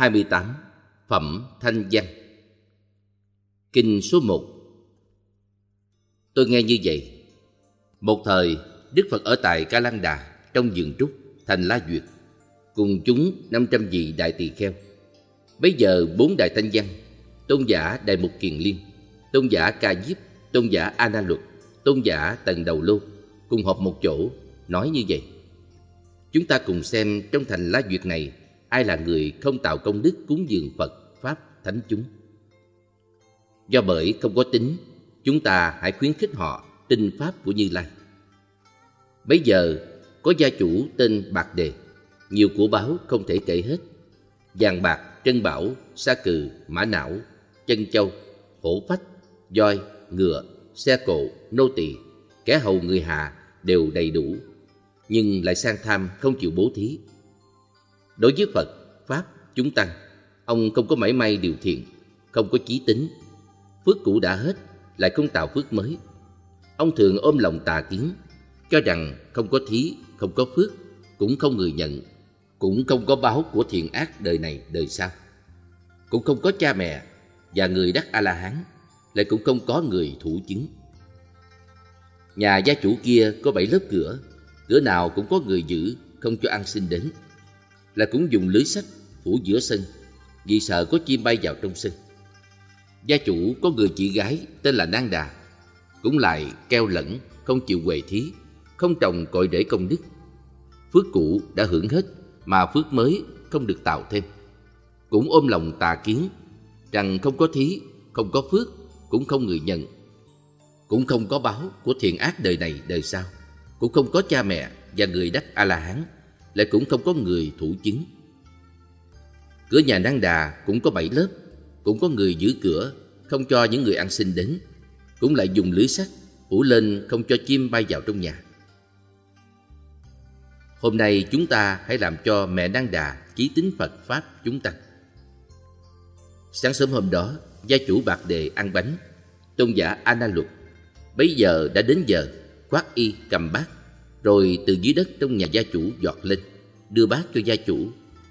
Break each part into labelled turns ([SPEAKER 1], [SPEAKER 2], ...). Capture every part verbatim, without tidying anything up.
[SPEAKER 1] hai mươi tám. Phẩm Thanh Văn. Kinh số một. Tôi nghe như vậy. Một thời, Đức Phật ở tại Ca Lăng Đà, trong vườn trúc, thành La Duyệt, cùng chúng năm trăm vị đại tỳ kheo. Bấy giờ bốn đại Thanh Văn, tôn giả Đại Mục Kiền Liên, tôn giả Ca Diếp, tôn giả A Na Luật, tôn giả Tần Đầu Lô, cùng họp một chỗ, nói như vậy: chúng ta cùng xem trong thành La Duyệt này, ai là người không tạo công đức cúng dường Phật, Pháp, Thánh chúng. Do bởi không có tính, chúng ta hãy khuyến khích họ tin Pháp của Như Lai. Bấy giờ, có gia chủ tên Bạc Đề, nhiều của báu không thể kể hết: vàng bạc, trân bảo, sa cừ, mã não, chân châu, hổ phách, voi, ngựa, xe cộ, nô tỳ, kẻ hầu người hạ đều đầy đủ, nhưng lại sang tham không chịu bố thí. Đối với Phật, Pháp, chúng tăng, ông không có mảy may điều thiện, không có chí tính. Phước cũ đã hết, lại không tạo phước mới. Ông thường ôm lòng tà kiến, cho rằng không có thí, không có phước, cũng không người nhận, cũng không có báo của thiện ác đời này đời sau, cũng không có cha mẹ và người đắc A-la-hán, lại cũng không có người thủ chứng. Nhà gia chủ kia có bảy lớp cửa, cửa nào cũng có người giữ, không cho ăn xin đến, là cũng dùng lưới sắt phủ giữa sân, vì sợ có chim bay vào trong sân. Gia chủ có người chị gái tên là Nang Đà, cũng lại keo lẫn, không chịu huề thí, không trồng cội rễ công đức. Phước cũ đã hưởng hết, mà phước mới không được tạo thêm. Cũng ôm lòng tà kiến, rằng không có thí, không có phước, cũng không người nhận, cũng không có báo của thiện ác đời này đời sau, cũng không có cha mẹ và người đắc A-la-hán, lại cũng không có người thủ chứng. Cửa nhà Nang Đà cũng có bảy lớp, cũng có người giữ cửa, không cho những người ăn xin đến, cũng lại dùng lưới sắt phủ lên, không cho chim bay vào trong nhà. Hôm nay chúng ta hãy làm cho mẹ Nang Đà chí tín Phật, Pháp, chúng tăng. Sáng sớm hôm đó, gia chủ Bạc Đề ăn bánh, tôn giả A Na Luật bấy giờ đã đến giờ, khoác y cầm bát, rồi từ dưới đất trong nhà gia chủ giọt lên, đưa bát cho gia chủ.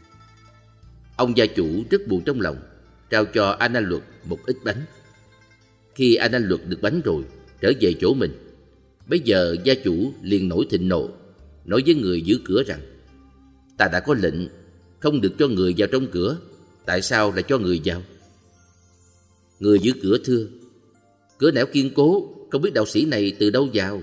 [SPEAKER 1] Ông gia chủ rất buồn trong lòng, trao cho A Na Luật một ít bánh. Khi A Na Luật được bánh rồi, trở về chỗ mình, bấy giờ gia chủ liền nổi thịnh nộ, nói với người giữ cửa rằng: ta đã có lệnh không được cho người vào trong cửa, tại sao lại cho người vào? Người giữ cửa thưa: cửa nẻo kiên cố, không biết đạo sĩ này từ đâu vào.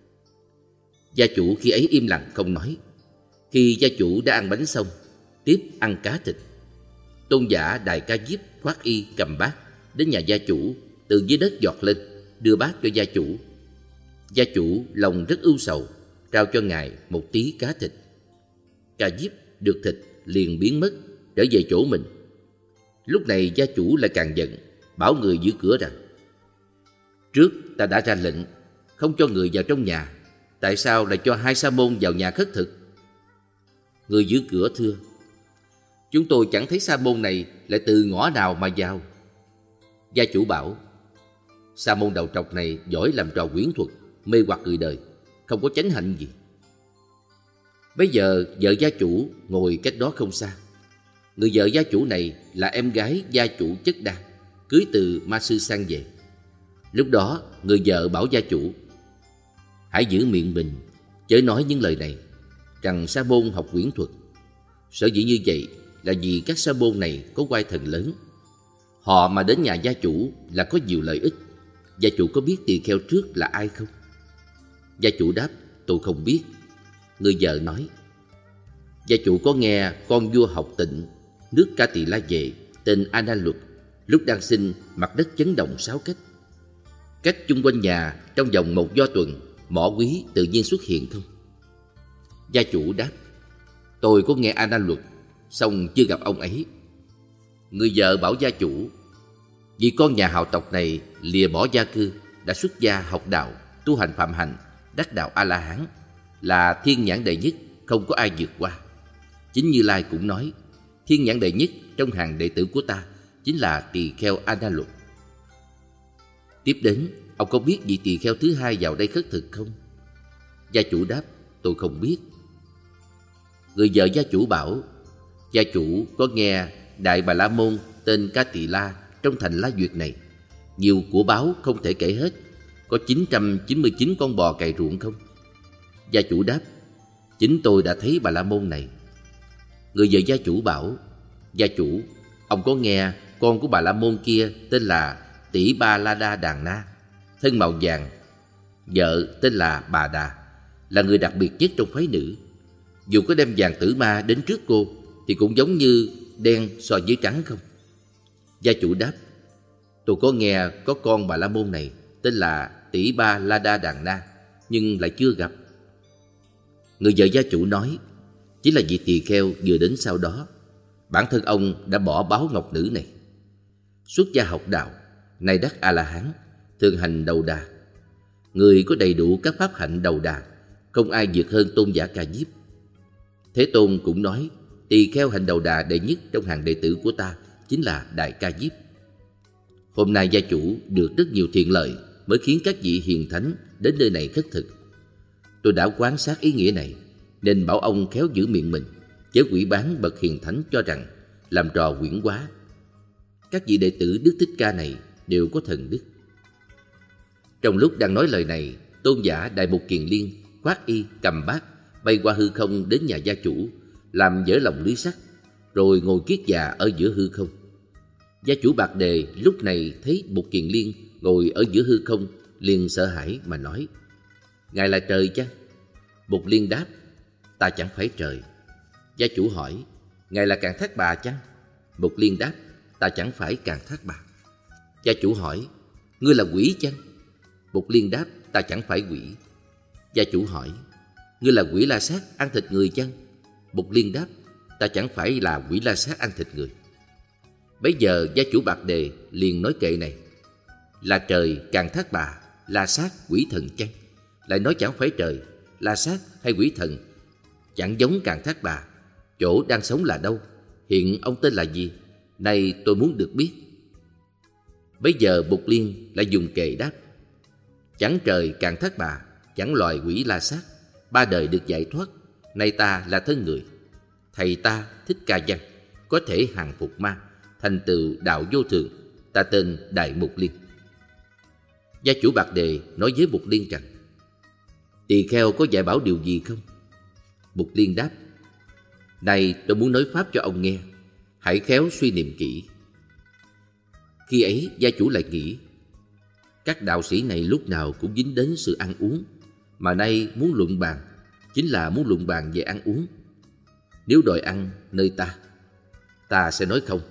[SPEAKER 1] Gia chủ khi ấy im lặng không nói. Khi gia chủ đã ăn bánh xong, tiếp ăn cá thịt. Tôn giả Đại Ca Diếp khoác y cầm bát đến nhà gia chủ, từ dưới đất giọt lên, đưa bát cho gia chủ. Gia chủ lòng rất ưu sầu, trao cho ngài một tí cá thịt. Ca Diếp được thịt liền biến mất, trở về chỗ mình. Lúc này gia chủ lại càng giận, bảo người giữ cửa rằng: trước ta đã ra lệnh không cho người vào trong nhà, tại sao lại cho hai sa môn vào nhà khất thực? Người giữ cửa thưa: chúng tôi chẳng thấy sa môn này lại từ ngõ nào mà vào. Gia chủ bảo: sa môn đầu trọc này giỏi làm trò quyến thuật, mê hoặc người đời, không có chánh hạnh gì. Bấy giờ vợ gia chủ ngồi cách đó không xa. Người vợ gia chủ này là em gái gia chủ Chất Đa, cưới từ Ma Sư sang về. Lúc đó người vợ bảo gia chủ: hãy giữ miệng mình, chớ nói những lời này, rằng sa môn học quyến thuật. Sở dĩ như vậy là vì các sa môn này có oai thần lớn. Họ mà đến nhà gia chủ là có nhiều lợi ích. Gia chủ có biết tỳ kheo trước là ai không? Gia chủ đáp: tôi không biết. Người vợ nói: gia chủ có nghe con vua Học Tịnh, nước Ca Tỳ La Vệ, tên A Na Luật, lúc đang sinh mặt đất chấn động sáu cách. Cách chung quanh nhà trong vòng một do tuần, mỏ quý tự nhiên xuất hiện không? Gia chủ đáp: tôi có nghe A Na Luật, song chưa gặp ông ấy. Người vợ bảo gia chủ: vì con nhà hào tộc này lìa bỏ gia cư, đã xuất gia học đạo, tu hành phạm hạnh, đắc đạo A-la-hán, là thiên nhãn đệ nhất, không có ai vượt qua. Chính Như Lai cũng nói: thiên nhãn đệ nhất trong hàng đệ tử của ta chính là tỳ kheo A Na Luật. Tiếp đến, ông có biết vị tỳ kheo thứ hai vào đây khất thực không? Gia chủ đáp: tôi không biết. Người vợ gia chủ bảo: gia chủ có nghe Đại Bà La Môn tên Ca Tỳ La trong thành La Duyệt này, nhiều của báu không thể kể hết. Có chín trăm chín mươi chín con bò cày ruộng không? Gia chủ đáp: chính tôi đã thấy Bà La Môn này. Người vợ gia chủ bảo: gia chủ, ông có nghe con của Bà La Môn kia tên là Tỷ Ba La Đa Đàn Na, thân màu vàng, vợ tên là Bà Đà, là người đặc biệt nhất trong phái nữ. Dù có đem vàng tử ma đến trước cô thì cũng giống như đen so với trắng không? Gia chủ đáp: tôi có nghe có con Bà La Môn này tên là Tỷ Ba La Đa Đàn Na, nhưng lại chưa gặp. Người vợ gia chủ nói: chỉ là vị tỳ kheo vừa đến sau đó. Bản thân ông đã bỏ báo ngọc nữ này. Xuất gia học đạo, nay đắc A-la-hán, thường hành đầu đà. Người có đầy đủ các pháp hạnh đầu đà, không ai vượt hơn tôn giả Ca Diếp. Thế Tôn cũng nói tỳ kheo hành đầu đà đệ nhất trong hàng đệ tử của ta chính là Đại Ca Diếp. Hôm nay gia chủ được rất nhiều thiện lợi mới khiến các vị hiền thánh đến nơi này khất thực. Tôi đã quan sát ý nghĩa này nên bảo ông khéo giữ miệng mình, chớ quỷ bán bậc hiền thánh cho rằng làm trò quyển quá. Các vị đệ tử Đức Thích Ca này đều có thần đức. Trong lúc đang nói lời này, tôn giả Đại Mục Kiền Liên khoác y cầm bát bay qua hư không đến nhà gia chủ, làm vỡ lòng lưới sắt, rồi ngồi kiết già ở giữa hư không. Gia chủ Bạc Đề lúc này thấy Mục Kiền Liên ngồi ở giữa hư không, liền sợ hãi mà nói: ngài là trời chăng? Mục Liên đáp: ta chẳng phải trời. Gia chủ hỏi: ngài là Càn Thác Bà chăng? Mục Liên đáp: ta chẳng phải Càn Thác Bà. Gia chủ hỏi: ngươi là quỷ chăng? Mục Liên đáp: ta chẳng phải quỷ. Gia chủ hỏi: ngươi là quỷ la sát ăn thịt người chăng? Mục Liên đáp: ta chẳng phải là quỷ la sát ăn thịt người. Bấy giờ gia chủ Bạc Đề liền nói kệ này: là trời Càn Thác Bà, la sát quỷ thần chăng? Lại nói chẳng phải trời, la sát hay quỷ thần, chẳng giống Càn Thác Bà. Chỗ đang sống là đâu? Hiện ông tên là gì? Nay tôi muốn được biết. Bấy giờ Mục Liên lại dùng kệ đáp: chẳng trời Càn Thác Bà, chẳng loài quỷ la sát, ba đời được giải thoát. Nay ta là thân người, thầy ta Thích Ca Văn, có thể hàng phục ma, thành tựu đạo vô thường. Ta tên Đại Mục Liên. Gia chủ Bạc Đề nói với Mục Liên rằng: tỳ kheo có dạy bảo điều gì không? Mục Liên đáp: này tôi muốn nói pháp cho ông nghe, hãy khéo suy niệm kỹ. Khi ấy gia chủ lại nghĩ: các đạo sĩ này lúc nào cũng dính đến sự ăn uống, mà nay muốn luận bàn chính là muốn luận bàn về ăn uống. Nếu đòi ăn nơi ta, ta sẽ nói không.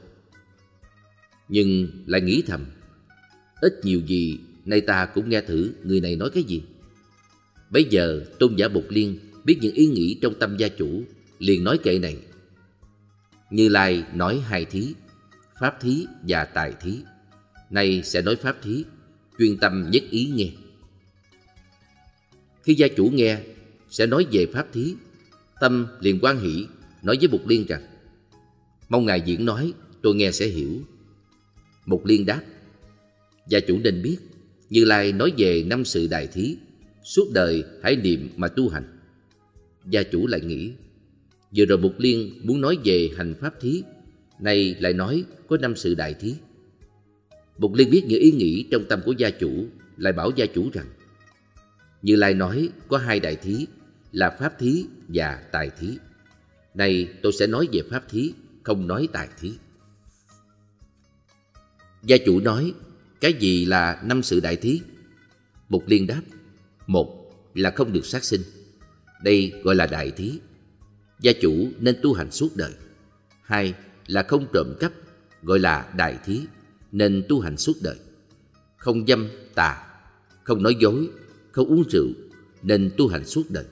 [SPEAKER 1] Nhưng lại nghĩ thầm: ít nhiều gì nay ta cũng nghe thử người này nói cái gì. Bấy giờ tôn giả Mục Liên biết những ý nghĩ trong tâm gia chủ, liền nói kệ này: Như Lai nói hai thí, pháp thí và tài thí. Nay sẽ nói pháp thí, chuyên tâm nhất ý nghe. Khi gia chủ nghe sẽ nói về pháp thí, tâm liền hoan hỷ, nói với Mục Liên rằng: mong ngài diễn nói, tôi nghe sẽ hiểu. Mục Liên đáp: gia chủ nên biết, Như Lai nói về năm sự đại thí, suốt đời hãy niệm mà tu hành. Gia chủ lại nghĩ: vừa rồi Mục Liên muốn nói về hành pháp thí, nay lại nói có năm sự đại thí. Mục Liên biết những ý nghĩ trong tâm của gia chủ, lại bảo gia chủ rằng: Như Lai nói có hai đại thí là pháp thí và tài thí. Nay tôi sẽ nói về pháp thí, không nói tài thí. Gia chủ nói: cái gì là năm sự đại thí? Mục Liên đáp: một là không được sát sinh, đây gọi là đại thí, gia chủ nên tu hành suốt đời. Hai là không trộm cắp, gọi là đại thí, nên tu hành suốt đời. Không dâm tà, không nói dối, không uống rượu, nên tu hành suốt đời.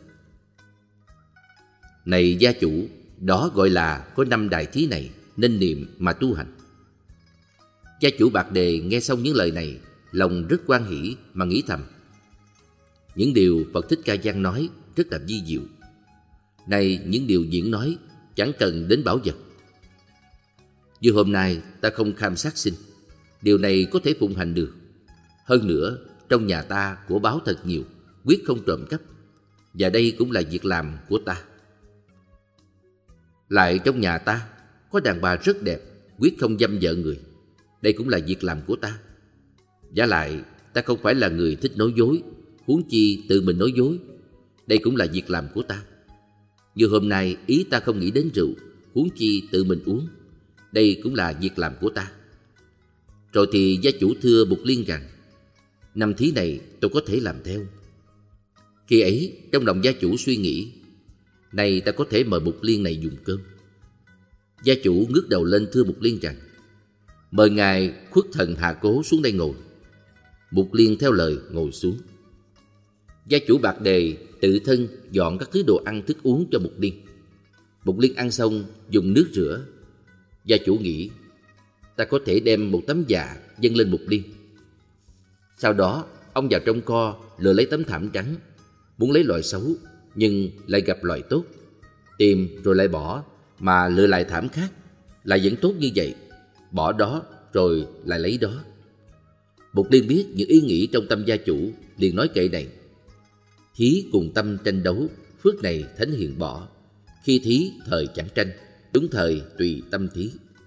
[SPEAKER 1] Này gia chủ, đó gọi là có năm đại thí này nên niệm mà tu hành. Gia chủ Bạc Đề nghe xong những lời này, lòng rất hoan hỷ mà nghĩ thầm: những điều Phật Thích Ca Văn nói rất là vi diệu. Này những điều diễn nói chẳng cần đến bảo vật. Như hôm nay ta không kham sát sinh, điều này có thể phụng hành được. Hơn nữa trong nhà ta của báu thật nhiều, quyết không trộm cắp, và đây cũng là việc làm của ta. Lại trong nhà ta có đàn bà rất đẹp, quyết không dâm vợ người. Đây cũng là việc làm của ta. Vả lại, ta không phải là người thích nói dối, huống chi tự mình nói dối. Đây cũng là việc làm của ta. Như hôm nay ý ta không nghĩ đến rượu, huống chi tự mình uống. Đây cũng là việc làm của ta. Rồi thì gia chủ thưa Mục Liên rằng, năm thí này tôi có thể làm theo. Khi ấy trong lòng gia chủ suy nghĩ, này ta có thể mời Mục Liên này dùng cơm. Gia chủ ngước đầu lên thưa Mục Liên rằng, mời ngài khuất thần hạ cố xuống đây ngồi. Mục Liên theo lời ngồi xuống. Gia chủ Bạc Đề tự thân dọn các thứ đồ ăn thức uống cho Mục Liên. Mục Liên ăn xong dùng nước rửa. Gia chủ nghĩ, ta có thể đem một tấm dạ dâng lên Mục Liên. Sau đó ông vào trong kho lựa lấy tấm thảm trắng, muốn lấy loại xấu nhưng lại gặp loại tốt, tìm rồi lại bỏ, mà lựa lại thảm khác lại vẫn tốt như vậy, bỏ đó rồi lại lấy đó. Mục Liên biết những ý nghĩ trong tâm gia chủ, liền nói kệ này: thí cùng tâm tranh đấu, phước này thánh hiền bỏ. Khi thí thời chẳng tranh, đúng thời tùy tâm thí.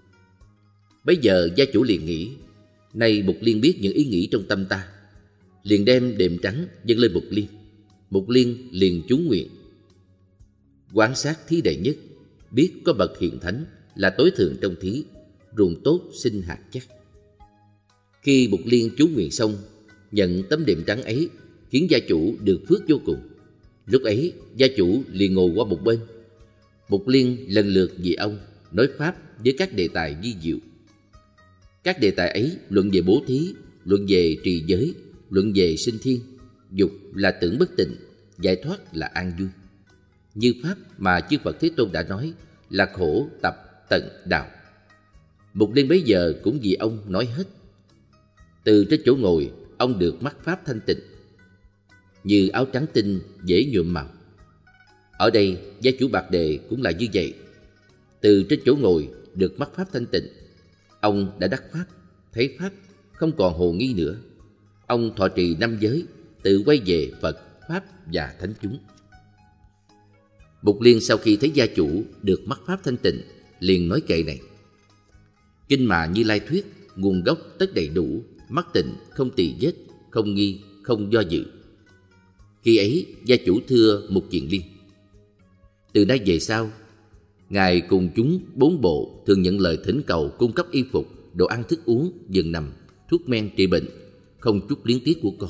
[SPEAKER 1] Bấy giờ gia chủ liền nghĩ, nay Mục Liên biết những ý nghĩ trong tâm ta, liền đem đệm trắng dâng lên Mục Liên. Mục Liên liền chú nguyện: quán sát thí đệ nhất, biết có bậc hiền thánh là tối thượng trong thí, ruộng tốt sinh hạt chắc. Khi Mục Liên chú nguyện xong, nhận tấm đệm trắng ấy, khiến gia chủ được phước vô cùng. Lúc ấy gia chủ liền ngồi qua một bên. Mục Liên lần lượt vì ông nói pháp với các đề tài vi diệu. Các đề tài ấy luận về bố thí, luận về trì giới, luận về sinh thiên. Dục là tưởng bất tịnh, giải thoát là an vui. Như pháp mà chư Phật Thế Tôn đã nói là khổ tập tận đạo. Mục Liên bấy giờ cũng vì ông nói hết. Từ trên chỗ ngồi, ông được mắt pháp thanh tịnh, như áo trắng tinh dễ nhuộm màu. Ở đây gia chủ Bạc Đề cũng là như vậy. Từ trên chỗ ngồi được mắt pháp thanh tịnh, ông đã đắc pháp, thấy pháp, không còn hồ nghi nữa. Ông thọ trì năm giới, tự quay về Phật, Pháp và Thánh chúng. Mục Liên sau khi thấy gia chủ được mắt pháp thanh tịnh, liền nói kệ này: kinh mà Như Lai thuyết, nguồn gốc tất đầy đủ, mắt tịnh, không tỳ vết, không nghi, không do dự. Khi ấy gia chủ thưa Mục Kiền Liên: từ nay về sau, ngài cùng chúng bốn bộ thường nhận lời thỉnh cầu cung cấp y phục, đồ ăn thức uống, giường nằm, thuốc men trị bệnh, không chút liếng tiếc của con.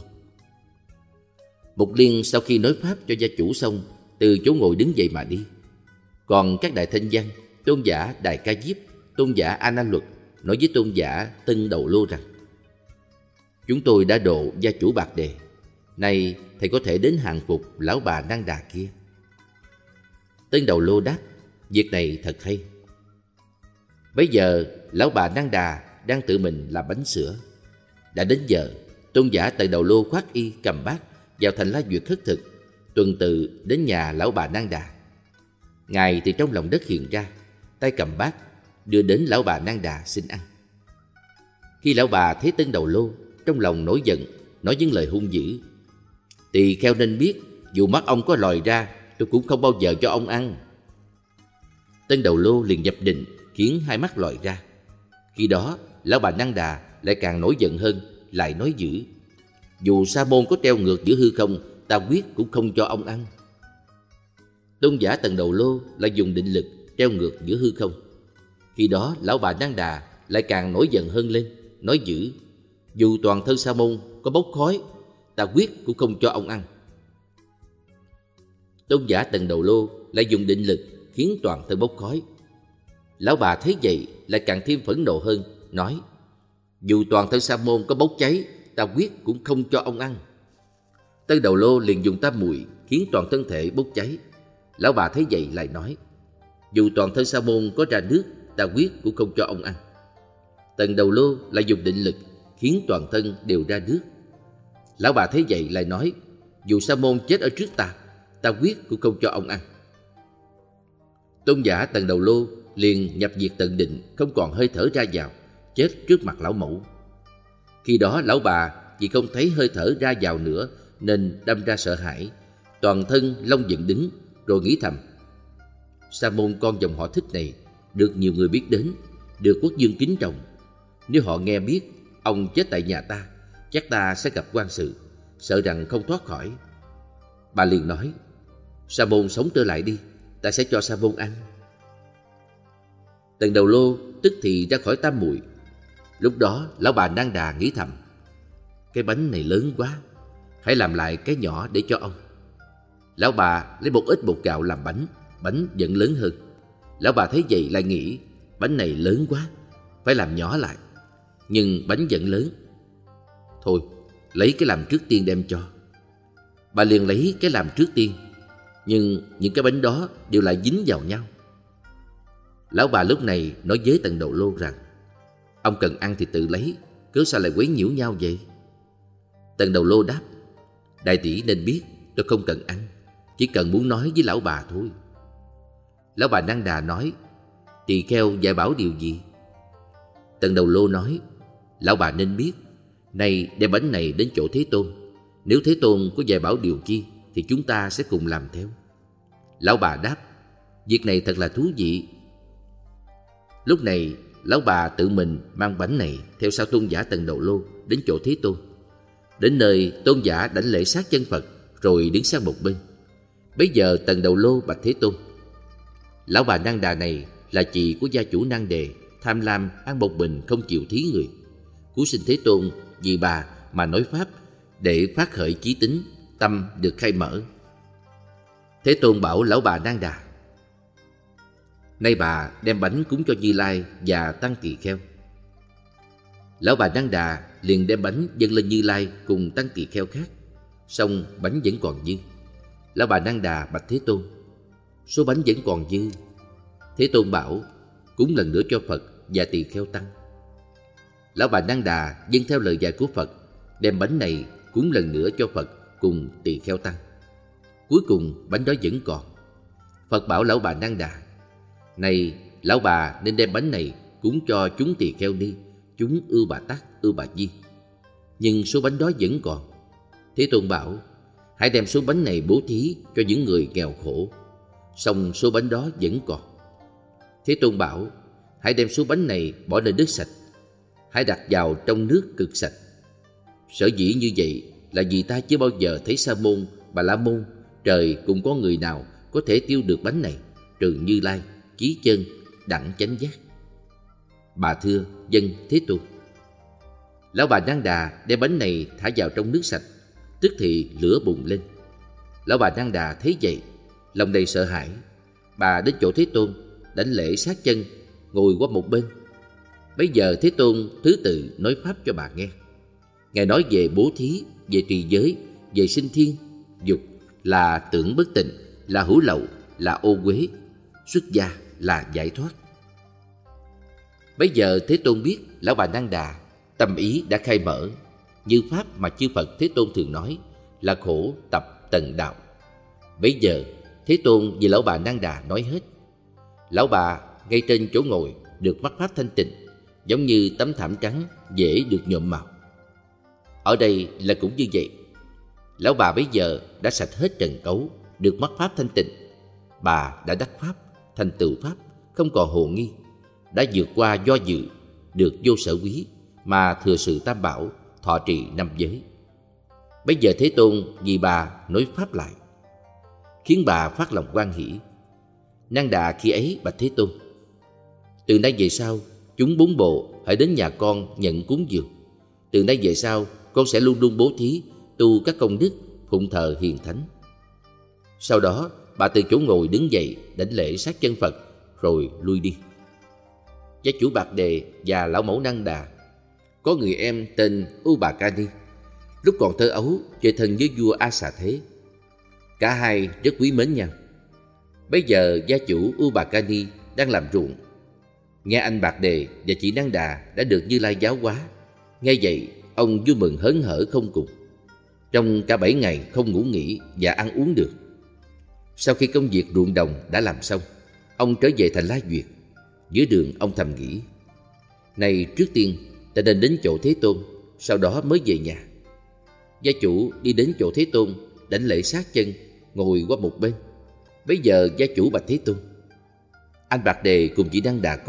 [SPEAKER 1] Mục Liên sau khi nói pháp cho gia chủ xong, từ chỗ ngồi đứng dậy mà đi. Còn các đại thanh văn, tôn giả Đại Ca Diếp, tôn giả A Na Luật nói với tôn giả Tân Đầu Lô rằng: chúng tôi đã độ gia chủ Bạc Đề, nay thầy có thể đến hàng phục lão bà Nang Đà kia. Tân Đầu Lô đáp: việc này thật hay. Bấy giờ lão bà Nang Đà đang tự mình làm bánh sữa. Đã đến giờ, tôn giả Tân Đầu Lô khoác y cầm bát vào thành lá duyệt khất thực, tuần tự đến nhà lão bà Nang Đà. Ngài từ trong lòng đất hiện ra, tay cầm bát đưa đến lão bà Nang Đà xin ăn. Khi lão bà thấy Tân Đầu Lô, trong lòng nổi giận, nói những lời hung dữ: tỳ kheo nên biết, dù mắt ông có lòi ra, tôi cũng không bao giờ cho ông ăn. Tân Đầu Lô liền nhập định, khiến hai mắt lòi ra. Khi đó lão bà Nang Đà lại càng nổi giận hơn, lại nói dữ: dù Sa môn có treo ngược giữa hư không, ta quyết cũng không cho ông ăn. Tôn giả Tân Đầu Lô lại dùng định lực treo ngược giữa hư không. Khi đó lão bà Nang Đà lại càng nổi giận hơn lên, nói dữ: dù toàn thân Sa môn có bốc khói, ta quyết cũng không cho ông ăn. Tôn giả Tân Đầu Lô lại dùng định lực khiến toàn thân bốc khói. Lão bà thấy vậy lại càng thêm phẫn nộ hơn, nói: dù toàn thân Sa môn có bốc cháy, ta quyết cũng không cho ông ăn. Tân Đầu Lô liền dùng tam muội khiến toàn thân thể bốc cháy. Lão bà thấy vậy lại nói: dù toàn thân Sa môn có ra nước, ta quyết cũng không cho ông ăn. Tân Đầu Lô lại dùng định lực khiến toàn thân đều ra nước. Lão bà thấy vậy lại nói: dù Sa môn chết ở trước ta, ta quyết cũng không cho ông ăn. Tôn giả Tân Đầu Lô liền nhập diệt tận định, không còn hơi thở ra vào, chết trước mặt lão mẫu. Khi đó lão bà vì không thấy hơi thở ra vào nữa nên đâm ra sợ hãi, toàn thân lông dựng đứng, rồi nghĩ thầm: Sa môn con dòng họ Thích này được nhiều người biết đến, được quốc dương kính trọng. Nếu họ nghe biết ông chết tại nhà ta, chắc ta sẽ gặp quan sự, sợ rằng không thoát khỏi. Bà liền nói: Sa môn sống trở lại đi, ta sẽ cho Sa môn ăn. Tần Đầu Lô tức thì ra khỏi Tam Muội. Lúc đó lão bà Nang Đà nghĩ thầm: cái bánh này lớn quá, hãy làm lại cái nhỏ để cho ông. Lão bà lấy một ít bột gạo làm bánh, bánh vẫn lớn hơn. Lão bà thấy vậy lại nghĩ: bánh này lớn quá, phải làm nhỏ lại. Nhưng bánh vẫn lớn. Thôi, lấy cái làm trước tiên đem cho. Bà liền lấy cái làm trước tiên, nhưng những cái bánh đó đều lại dính vào nhau. Lão bà lúc này nói với Tần Đầu Lô rằng: ông cần ăn thì tự lấy, cớ sao lại quấy nhiễu nhau vậy? Tần Đầu Lô đáp: đại tỷ nên biết tôi không cần ăn, chỉ cần muốn nói với lão bà thôi. Lão bà Nang Đà nói: tỳ kheo dạy bảo điều gì? Tần Đầu Lô nói: lão bà nên biết, nay đem bánh này đến chỗ Thế Tôn. Nếu Thế Tôn có dạy bảo điều chi thì chúng ta sẽ cùng làm theo. Lão bà đáp: việc này thật là thú vị. Lúc này lão bà tự mình mang bánh này theo sau tôn giả Tần Đầu Lô đến chỗ Thế Tôn. Đến nơi, tôn giả đảnh lễ sát chân Phật rồi đứng sang một bên. Bấy giờ Tần Đầu Lô bạch Thế Tôn: lão bà Nang Đà này là chị của gia chủ Nang Đề, tham lam ăn một mình không chịu thí người. Cúi xin Thế Tôn vì bà mà nói pháp, để phát khởi chí tính, tâm được khai mở. Thế Tôn bảo lão bà Nang Đà: nay bà đem bánh cúng cho Như Lai và tăng tỳ kheo. Lão bà Nang Đà liền đem bánh dâng lên Như Lai cùng tăng tỳ kheo khác. Xong bánh vẫn còn dư. Lão bà Nang Đà bạch Thế Tôn: số bánh vẫn còn dư. Thế Tôn bảo: cúng lần nữa cho Phật và tỳ kheo tăng. Lão bà Nang Đà dâng theo lời dạy của Phật, đem bánh này cúng lần nữa cho Phật cùng tỳ kheo tăng. Cuối cùng bánh đó vẫn còn. Phật bảo lão bà Nang Đà: này lão bà nên đem bánh này cúng cho chúng tỳ kheo đi, chúng Ưu Bà Tắc, Ưu Bà Di. Nhưng số bánh đó vẫn còn. Thế Tôn bảo: hãy đem số bánh này bố thí cho những người nghèo khổ. Xong số bánh đó vẫn còn. Thế Tôn bảo: hãy đem số bánh này bỏ nơi nước sạch, hãy đặt vào trong nước cực sạch. Sở dĩ như vậy là vì ta chưa bao giờ thấy Sa môn, Bà La môn, trời cũng có người nào có thể tiêu được bánh này, trừ Như Lai, Chí Chân, Đẳng Chánh Giác. Bà thưa: vâng Thế Tôn. Lão bà Nang Đà đem bánh này thả vào trong nước sạch, tức thì lửa bùng lên. Lão bà Nang Đà thấy vậy, lòng đầy sợ hãi. Bà đến chỗ Thế Tôn, đảnh lễ sát chân, ngồi qua một bên. Bấy giờ Thế Tôn thứ tự nói pháp cho bà nghe. Ngài nói về bố thí, về trì giới, về sinh thiên, dục là tưởng bất tịnh, là hữu lậu, là ô uế, xuất gia là giải thoát. Bấy giờ Thế Tôn biết lão bà Nang Đà tâm ý đã khai mở, như pháp mà chư Phật Thế Tôn thường nói là khổ tập tận đạo. Bấy giờ Thế Tôn vì lão bà Nang Đà nói hết. Lão bà ngay trên chỗ ngồi được mắt pháp thanh tịnh, giống như tấm thảm trắng dễ được nhuộm màu. Ở đây là cũng như vậy. Lão bà bấy giờ đã sạch hết trần cấu, được mắt pháp thanh tịnh. Bà đã đắc pháp, thành tựu pháp, không còn hồ nghi, đã vượt qua do dự, được vô sở quý, mà thừa sự tam bảo, thọ trì năm giới. Bấy giờ Thế Tôn vì bà nói pháp lại, khiến bà phát lòng hoan hỷ. Nang Đà khi ấy bạch Thế Tôn: từ nay về sau, chúng bốn bộ hãy đến nhà con nhận cúng dường. Từ nay về sau, con sẽ luôn luôn bố thí, tu các công đức, phụng thờ hiền thánh. Sau đó, bà từ chỗ ngồi đứng dậy, đảnh lễ sát chân Phật, rồi lui đi. Gia chủ Bạc Đề và lão mẫu Nang Đà có người em tên U Bà Ca Ni, lúc còn thơ ấu chơi thân với vua A Xà Thế. Cả hai rất quý mến nhau. Bây giờ gia chủ U Bà Ca Ni đang làm ruộng. Nghe anh Bạc Đề và chị Nang Đà đã được Như Lai giáo hóa, nghe vậy ông vui mừng hớn hở không cùng. Trong cả bảy ngày không ngủ nghỉ và ăn uống được. Sau khi công việc ruộng đồng đã làm xong, ông trở về thành La Duyệt. Giữa đường ông thầm nghĩ: này trước tiên ta nên đến chỗ Thế Tôn, sau đó mới về nhà. Gia chủ đi đến chỗ Thế Tôn, đảnh lễ sát chân, ngồi qua một bên. Bấy giờ gia chủ bạch Thế Tôn: anh Bạc Đề cùng chị Nang Đà con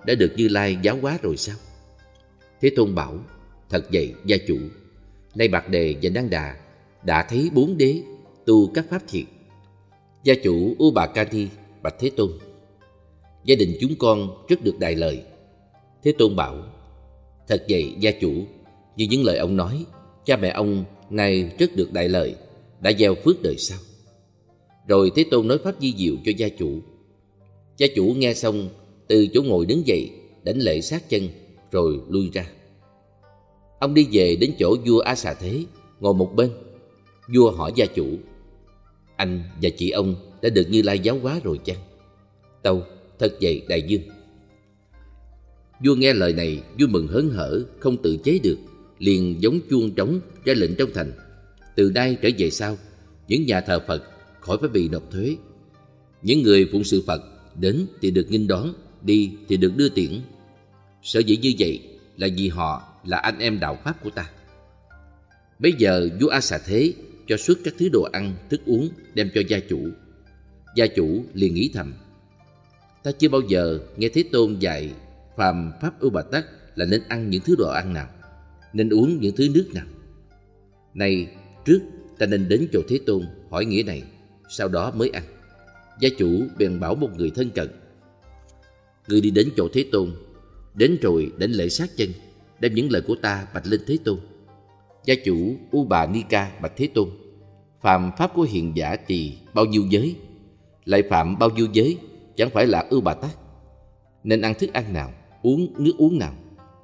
[SPEAKER 1] đã được Như Lai giáo hóa rồi sao? Thế Tôn bảo: Thật vậy, gia chủ. Nay Bạc Đề và Nang Đà đã thấy bốn đế tu các pháp thiện. Gia chủ Ubakani bạch Thế Tôn: Gia đình chúng con rất được đại lợi. Thế Tôn bảo: Thật vậy, gia chủ. Như những lời ông nói, cha mẹ ông nay rất được đại lợi, đã gieo phước đời sau. Rồi Thế Tôn nói pháp di diệu cho gia chủ. Gia chủ nghe xong, từ chỗ ngồi đứng dậy, đảnh lễ sát chân, rồi lui ra. Ông đi về đến chỗ vua A Xà Thế, ngồi một bên. Vua hỏi gia chủ: Anh và chị ông đã được Như Lai giáo hóa rồi chăng? Tâu: Thật vậy, đại vương. Vua nghe lời này, vui mừng hớn hở, không tự chế được, liền giống chuông trống ra lệnh trong thành: Từ nay trở về sau, những nhà thờ Phật khỏi phải bị nộp thuế. Những người phụng sự Phật đến thì được nghênh đón, đi thì được đưa tiễn. Sở dĩ như vậy là vì họ là anh em đạo pháp của ta. Bây giờ vua A Xà Thế cho xuất các thứ đồ ăn, thức uống đem cho gia chủ. Gia chủ liền nghĩ thầm: Ta chưa bao giờ nghe Thế Tôn dạy phàm pháp ưu bà tắc là nên ăn những thứ đồ ăn nào, nên uống những thứ nước nào. Nay trước ta nên đến chỗ Thế Tôn hỏi nghĩa này, sau đó mới ăn. Gia chủ bèn bảo một người thân cận: Người đi đến chỗ Thế Tôn, đến rồi đảnh lễ sát chân, đem những lời của ta bạch lên Thế Tôn. Gia chủ Ubanika bạch Thế Tôn: Phàm pháp của hiền giả thì bao nhiêu giới, lại phạm bao nhiêu giới, chẳng phải là ưu bà tắc, nên ăn thức ăn nào, uống nước uống nào.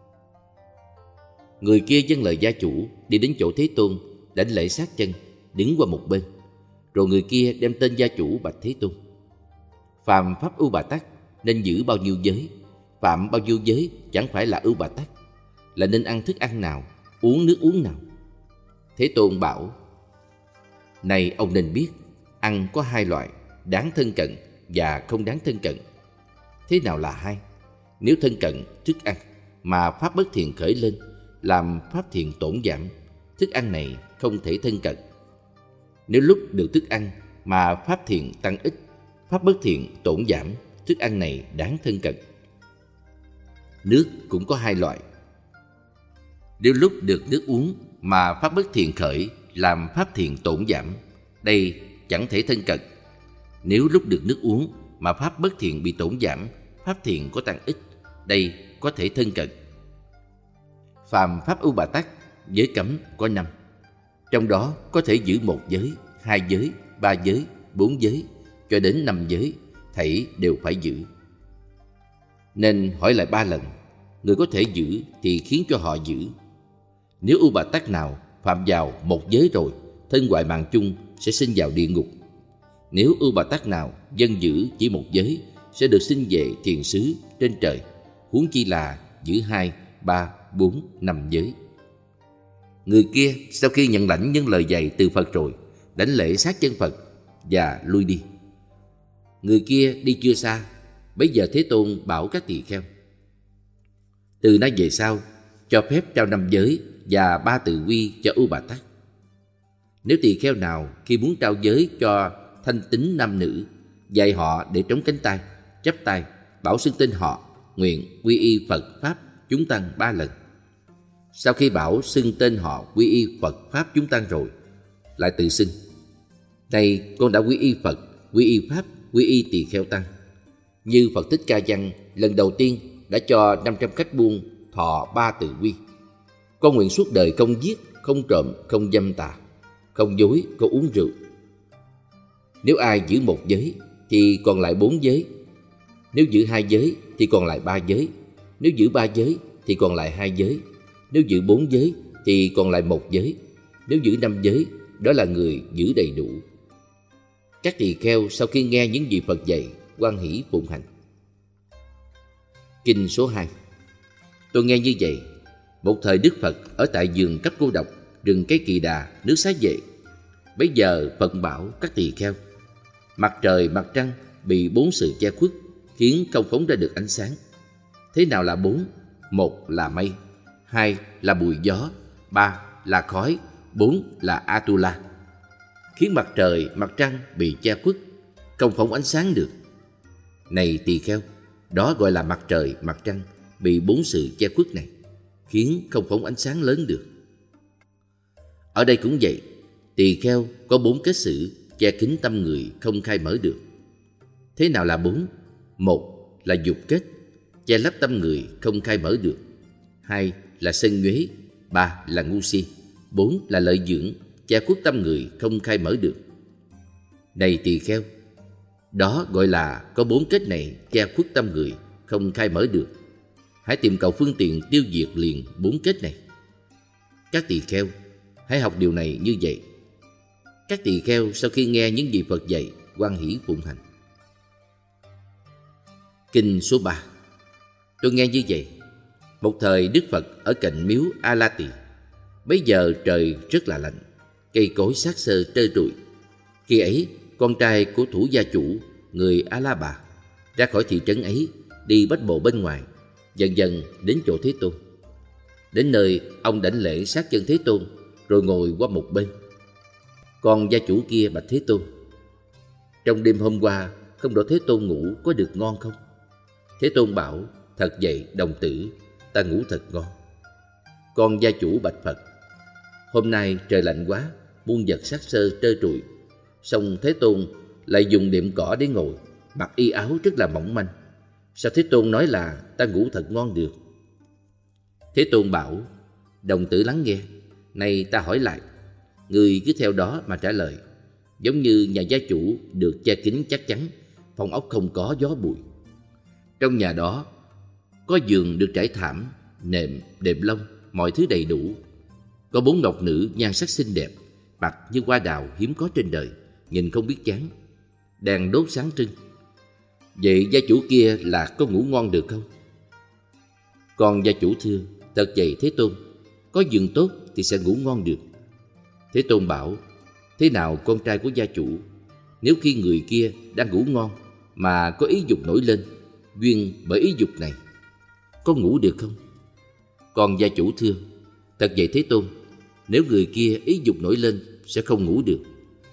[SPEAKER 1] Người kia vâng lời gia chủ, đi đến chỗ Thế Tôn, đảnh lễ sát chân, đứng qua một bên. Rồi người kia đem tên gia chủ bạch Thế Tôn: Phàm pháp ưu bà tắc nên giữ bao nhiêu giới, phạm bao nhiêu giới chẳng phải là ưu bà tắc, là nên ăn thức ăn nào, uống nước uống nào. Thế Tôn bảo: Này ông nên biết, ăn có hai loại, đáng thân cận và không đáng thân cận. Thế nào là hai? Nếu thân cận thức ăn mà pháp bất thiện khởi lên, làm pháp thiện tổn giảm, thức ăn này không thể thân cận. Nếu lúc được thức ăn mà pháp thiện tăng ít, pháp bất thiện tổn giảm, thức ăn này đáng thân cận. Nước cũng có hai loại. Nếu lúc được nước uống mà pháp bất thiện khởi, làm pháp thiện tổn giảm, đây chẳng thể thân cận. Nếu lúc được nước uống mà pháp bất thiện bị tổn giảm, pháp thiện có tăng ít, đây có thể thân cận. Phàm pháp ưu bà tắc, giới cấm có năm. Trong đó có thể giữ một giới, hai giới, ba giới, bốn giới, cho đến năm giới, thảy đều phải giữ. Nên hỏi lại ba lần, người có thể giữ thì khiến cho họ giữ. Nếu ưu bà tắc nào phạm vào một giới rồi, thân hoại mạng chung sẽ sinh vào địa ngục. Nếu ưu bà tắc nào dân giữ chỉ một giới, sẽ được sinh về thiền xứ trên trời, huống chi là giữ hai, ba, bốn, năm giới. Người kia sau khi nhận lãnh những lời dạy từ Phật rồi, đảnh lễ sát chân Phật và lui đi. Người kia đi chưa xa, bấy giờ Thế Tôn bảo các tỳ kheo: Từ nay về sau, cho phép trao năm giới và ba từ quy cho ưu bà tắc. Nếu tỳ kheo nào khi muốn trao giới cho thanh tín nam nữ, dạy họ để trống cánh tay, chắp tay, bảo xưng tên họ, nguyện quy y Phật Pháp chúng tăng ba lần. Sau khi bảo xưng tên họ quy y Phật Pháp chúng tăng rồi, lại tự xưng: Này con đã quy y Phật, quy y Pháp, quy y tỳ kheo tăng. Như Phật Thích Ca Văn lần đầu tiên đã cho năm trăm khách buôn thọ ba từ quy. Con nguyện suốt đời không giết, không trộm, không dâm tà, không dối, không uống rượu. Nếu ai giữ một giới thì còn lại bốn giới. Nếu giữ hai giới thì còn lại ba giới. Nếu giữ ba giới thì còn lại hai giới. Nếu giữ bốn giới thì còn lại một giới. Nếu giữ năm giới, đó là người giữ đầy đủ. Các tỳ kheo sau khi nghe những gì Phật dạy, hoan hỷ phụng hành. Kinh số hai. Tôi nghe như vậy, một thời Đức Phật ở tại vườn Cấp Cô Độc, rừng cây Kỳ Đà, nước Xá Vệ. Bấy giờ Phật bảo các tỳ kheo: Mặt trời, mặt trăng bị bốn sự che khuất, khiến không phóng ra được ánh sáng. Thế nào là bốn? Một là mây, hai là bụi gió, ba là khói, bốn là Atula. Khiến mặt trời, mặt trăng bị che khuất, không phóng ánh sáng được. Này tỳ kheo, Đó gọi là mặt trời, mặt trăng bị bốn sự che khuất này, khiến không phóng ánh sáng lớn được. Ở đây cũng vậy, tỳ kheo có bốn kết sử che kín tâm người không khai mở được. Thế nào là bốn? Một là dục kết, che lấp tâm người không khai mở được. Hai là sân nhuế. Ba là ngu si. Bốn là lợi dưỡng, che khuất tâm người không khai mở được. Này tỳ kheo, đó gọi là có bốn kết này che khuất tâm người không khai mở được. Hãy tìm cầu phương tiện tiêu diệt liền bốn kết này. Các tỳ kheo, hãy học điều này như vậy. Các tỳ kheo sau khi nghe những gì Phật dạy, hoan hỷ phụng hành. Kinh số ba. Tôi nghe như vậy. Một thời Đức Phật ở cạnh miếu A La Tỳ. Bấy giờ trời rất là lạnh, cây cối xác xơ trơ trụi. Khi ấy, con trai của thủ gia chủ, người A La Bà, ra khỏi thị trấn ấy, đi bách bộ bên ngoài, dần dần đến chỗ Thế Tôn. Đến nơi, ông đảnh lễ sát chân Thế Tôn, rồi ngồi qua một bên. Còn gia chủ kia bạch Thế Tôn: trong đêm hôm qua, không rõ Thế Tôn ngủ có được ngon không? Thế Tôn bảo: thật vậy, đồng tử, ta ngủ thật ngon. Còn gia chủ bạch Phật: hôm nay trời lạnh quá, muôn vật xác xơ trơ trụi. Song Thế Tôn lại dùng đệm cỏ để ngồi, mặc y áo rất là mỏng manh. Sao Thế Tôn nói là ta ngủ thật ngon được? Thế Tôn bảo: đồng tử lắng nghe, nay ta hỏi lại, người cứ theo đó mà trả lời. Giống như nhà gia chủ được che kín chắc chắn, phòng ốc không có gió bụi. Trong nhà đó có giường được trải thảm, nệm, đệm lông, mọi thứ đầy đủ. Có bốn ngọc nữ nhan sắc xinh đẹp, bạch như hoa đào hiếm có trên đời, nhìn không biết chán. Đèn đốt sáng trưng. Vậy gia chủ kia là có ngủ ngon được không? Còn gia chủ thưa: thật vậy Thế Tôn, có giường tốt thì sẽ ngủ ngon được. Thế Tôn bảo: thế nào con trai của gia chủ, nếu khi người kia đang ngủ ngon mà có ý dục nổi lên, duyên bởi ý dục này, có ngủ được không? Còn gia chủ thưa: thật vậy Thế Tôn, nếu người kia ý dục nổi lên sẽ không ngủ được.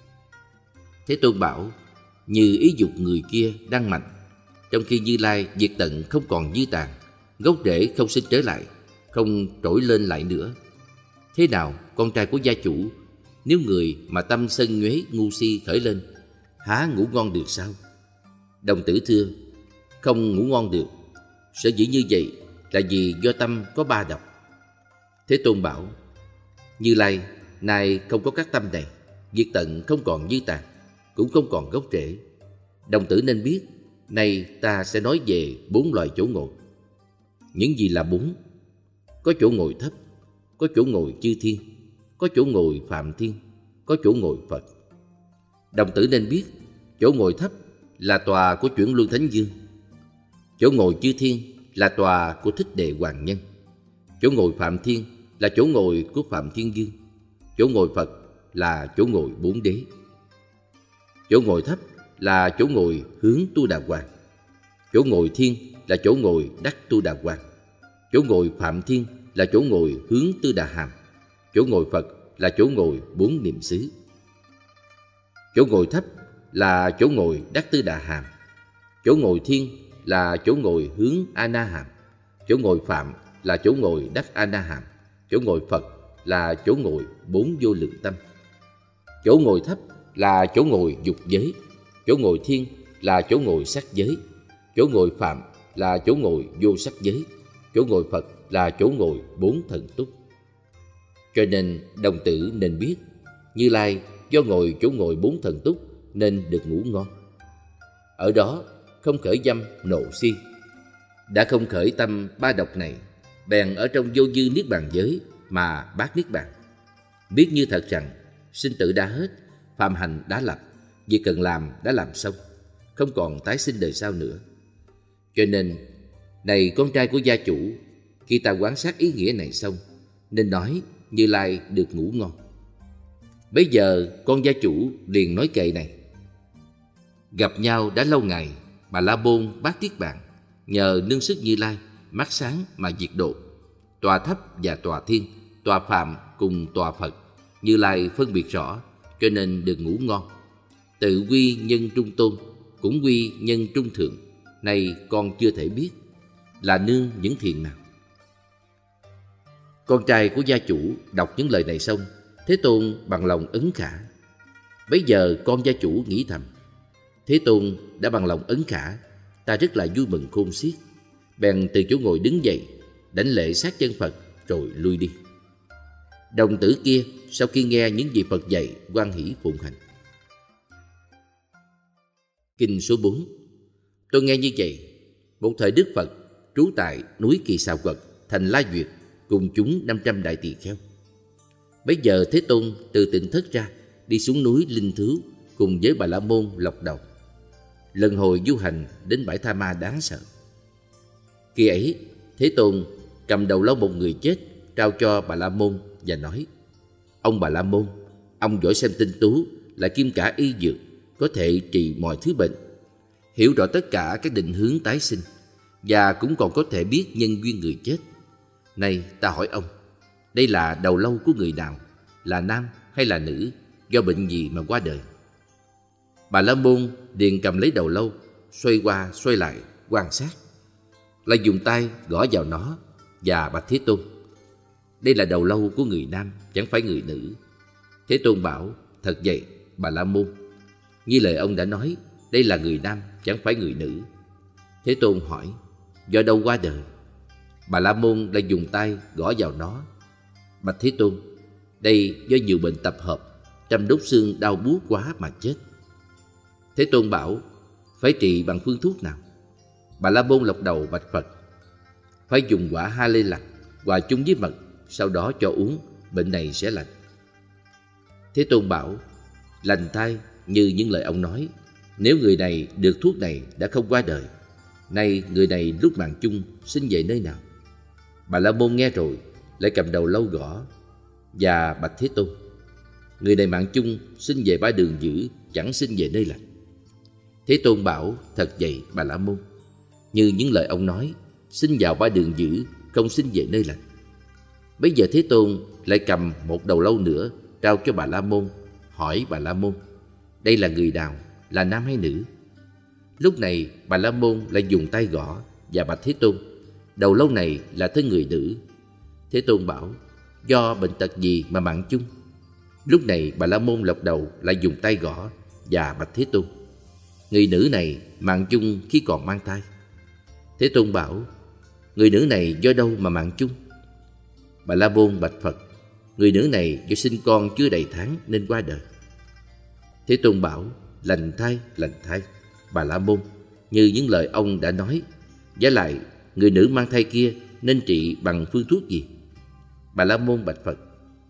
[SPEAKER 1] Thế Tôn bảo: như ý dục người kia đang mạnh, trong khi Như Lai diệt tận không còn dư tàn, gốc rễ không sinh trở lại, không trỗi lên lại nữa. Thế nào con trai của gia chủ, nếu người mà tâm sân nhuế ngu si khởi lên, há ngủ ngon được sao? Đồng tử thưa: không ngủ ngon được. Sở dĩ như vậy là vì do tâm có ba độc. Thế Tôn bảo: Như Lai, nay không có các tâm này, diệt tận không còn dư tàn, cũng không còn gốc rễ. Đồng tử nên biết, nay ta sẽ nói về bốn loại chỗ ngồi. Những gì là bốn? Có chỗ ngồi thấp, có chỗ ngồi chư thiên, có chỗ ngồi phạm thiên, có chỗ ngồi Phật. Đồng tử nên biết, chỗ ngồi thấp là tòa của Chuyển Luân Thánh Dương. Chỗ ngồi chư thiên là tòa của Thích Đệ Hoàng Nhân. Chỗ ngồi phạm thiên là chỗ ngồi của Phạm Thiên Dương. Chỗ ngồi Phật là chỗ ngồi bốn đế. Chỗ ngồi thấp là chỗ ngồi hướng Tu Đà Hoàng. Chỗ ngồi thiên là chỗ ngồi đắc Tu Đà Hoàng. Chỗ ngồi phạm thiên là chỗ ngồi hướng Tư Đà Hàm. Chỗ ngồi Phật là chỗ ngồi bốn niệm xứ. Chỗ ngồi thấp là chỗ ngồi đắc Tư Đà Hàm. Chỗ ngồi thiên là chỗ ngồi hướng A Na Hàm. Chỗ ngồi phạm là chỗ ngồi đắc A Na Hàm. Chỗ ngồi Phật là chỗ ngồi bốn vô lượng tâm. Chỗ ngồi thấp là chỗ ngồi dục giới. Chỗ ngồi thiên là chỗ ngồi sắc giới. Chỗ ngồi phạm là chỗ ngồi vô sắc giới. Chỗ ngồi Phật là chỗ ngồi bốn thần túc. Cho nên đồng tử nên biết, Như Lai do ngồi chỗ ngồi bốn thần túc nên được ngủ ngon. Ở đó không khởi dâm nộ si. Đã không khởi tâm ba độc này, bèn ở trong vô dư niết bàn giới mà bác niết bàn. Biết như thật rằng sinh tử đã hết, phạm hành đã lập, việc cần làm đã làm xong, không còn tái sinh đời sau nữa. Cho nên, này con trai của gia chủ, khi ta quan sát ý nghĩa này xong, nên nói Như Lai được ngủ ngon. Bấy giờ con gia chủ liền nói kệ này: gặp nhau đã lâu ngày, Bà La Môn bác niết bàn, nhờ nương sức Như Lai, mắt sáng mà diệt độ. Tòa thấp và tòa thiên, tòa phạm cùng tòa Phật, Như Lai phân biệt rõ, cho nên được ngủ ngon. Tự quy nhân trung tôn, cũng quy nhân trung thượng, nay con chưa thể biết là nương những thiện nào. Con trai của gia chủ đọc những lời này xong, Thế Tôn bằng lòng ấn khả. Bấy giờ con gia chủ nghĩ thầm: Thế Tôn đã bằng lòng ấn khả, ta rất là vui mừng khôn xiết. Bèn từ chỗ ngồi đứng dậy, đảnh lễ sát chân Phật rồi lui đi. Đồng tử kia sau khi nghe những gì Phật dạy, hoan hỷ phụng hành. Kinh số bốn. Tôi nghe như vậy, một thời Đức Phật trú tại núi Kỳ Xà Quật, thành La Duyệt, cùng chúng năm trăm đại tỳ kheo. Bấy giờ Thế Tôn từ Tịnh Thất ra, đi xuống núi Linh Thứu cùng với Bà La Môn Lộc Đầu, lần hồi du hành đến bãi Tha Ma đáng sợ. Khi ấy, Thế Tôn cầm đầu lâu một người chết, trao cho Bà La Môn và nói: Ông Bà La Môn, ông giỏi xem tinh tú, là kim cả y dược, có thể trị mọi thứ bệnh, hiểu rõ tất cả các định hướng tái sinh, và cũng còn có thể biết nhân duyên người chết. Này ta hỏi ông, đây là đầu lâu của người nào, là nam hay là nữ, do bệnh gì mà qua đời? Bà La Môn liền cầm lấy đầu lâu, xoay qua xoay lại quan sát, lại dùng tay gõ vào nó và bạch Thế Tôn: Đây là đầu lâu của người nam, chẳng phải người nữ. Thế Tôn bảo: Thật vậy, Bà La Môn, như lời ông đã nói, đây là người nam, chẳng phải người nữ. Thế Tôn hỏi: Do đâu qua đời? Bà La Môn lại dùng tay gõ vào nó, bạch Thế Tôn: Đây do nhiều bệnh tập hợp, trăm đốt xương đau buốt quá mà chết. Thế Tôn bảo: Phải trị bằng phương thuốc nào? Bà La Môn lọc đầu bạch Phật: Phải dùng quả ha lê lặt hòa chung với mật, sau đó cho uống, bệnh này sẽ lành. Thế Tôn bảo: Lành thay như những lời ông nói, nếu người này được thuốc này đã không qua đời. Nay người này lúc mạng chung sinh về nơi nào? Bà La Môn nghe rồi, lại cầm đầu lâu gõ và bạch Thế Tôn: Người này mạng chung sinh về ba đường dữ, chẳng sinh về nơi lành. Thế Tôn bảo: Thật vậy, Bà La Môn, như những lời ông nói, sinh vào ba đường dữ, không sinh về nơi lành. Bấy giờ Thế Tôn lại cầm một đầu lâu nữa, trao cho Bà La Môn, hỏi Bà La Môn: Đây là người nào, là nam hay nữ? Lúc này Bà La Môn lại dùng tay gõ và bạch Thế Tôn: Đầu lâu này là thân người nữ. Thế Tôn bảo: Do bệnh tật gì mà mạng chung? Lúc này Bà La Môn lọc đầu lại dùng tay gõ và bạch Thế Tôn: Người nữ này mạng chung khi còn mang thai. Thế Tôn bảo: Người nữ này do đâu mà mạng chung? Bà La Môn bạch Phật: Người nữ này do sinh con chưa đầy tháng nên qua đời. Thế Tôn bảo: Lành thay, lành thay, Bà La Môn, như những lời ông đã nói. Vả lại, người nữ mang thai kia nên trị bằng phương thuốc gì? Bà La Môn bạch Phật: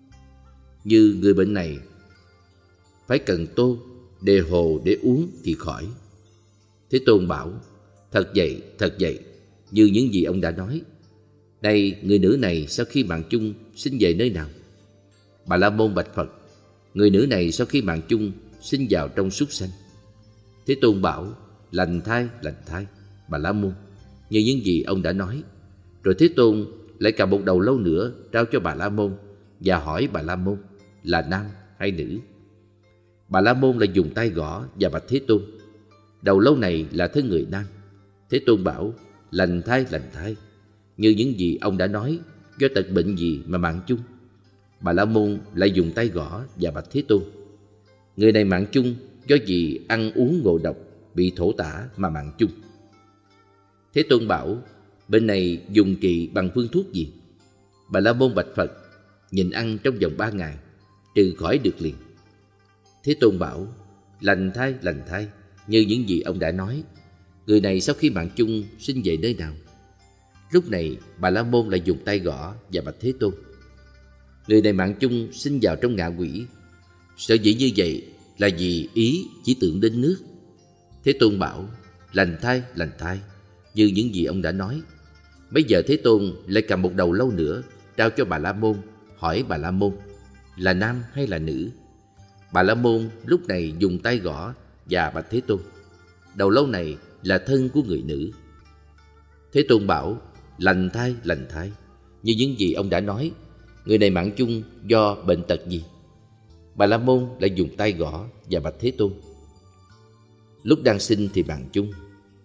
[SPEAKER 1] Như người bệnh này phải cần tô, đề hồ để uống thì khỏi. Thế Tôn bảo: Thật vậy, thật vậy, như những gì ông đã nói. Này người nữ này sau khi mạng chung sinh về nơi nào? Bà La Môn bạch Phật: Người nữ này sau khi mạng chung sinh vào trong súc sanh. Thế Tôn bảo: Lành thay, lành thay, Bà La Môn, như những gì ông đã nói. Rồi Thế Tôn lại cầm một đầu lâu nữa trao cho Bà La Môn và hỏi Bà La Môn: Là nam hay nữ? Bà La Môn lại dùng tay gõ và bạch Thế Tôn: Đầu lâu này là thân người nam. Thế Tôn bảo: Lành thay, lành thay, như những gì ông đã nói, do tật bệnh gì mà mạng chung? Bà La Môn lại dùng tay gõ và bạch Thế Tôn: Người này mạng chung do gì ăn uống ngộ độc, bị thổ tả mà mạng chung. Thế Tôn bảo: Bệnh này dùng trị bằng phương thuốc gì? Bà La Môn bạch Phật: Nhịn ăn trong vòng ba ngày, trừ khỏi được liền. Thế Tôn bảo: Lành thay, lành thay, như những gì ông đã nói. Người này sau khi mạng chung sinh về nơi nào? Lúc này Bà La Môn lại dùng tay gõ và bạch Thế Tôn: Người này mạng chung sinh vào trong ngạ quỷ. Sở dĩ như vậy là vì ý chỉ tưởng đến nước. Thế Tôn bảo: Lành thay, lành thay, như những gì ông đã nói. Bây giờ Thế Tôn lại cầm một đầu lâu nữa trao cho Bà La Môn, hỏi Bà La Môn: Là nam hay là nữ? Bà La Môn lúc này dùng tay gõ và bạch Thế Tôn: Đầu lâu này là thân của người nữ. Thế Tôn bảo: Lành thay, lành thay, như những gì ông đã nói. Người này mạng chung do bệnh tật gì? Bà La Môn lại dùng tay gõ và bạch Thế Tôn: Lúc đang sinh thì mạng chung,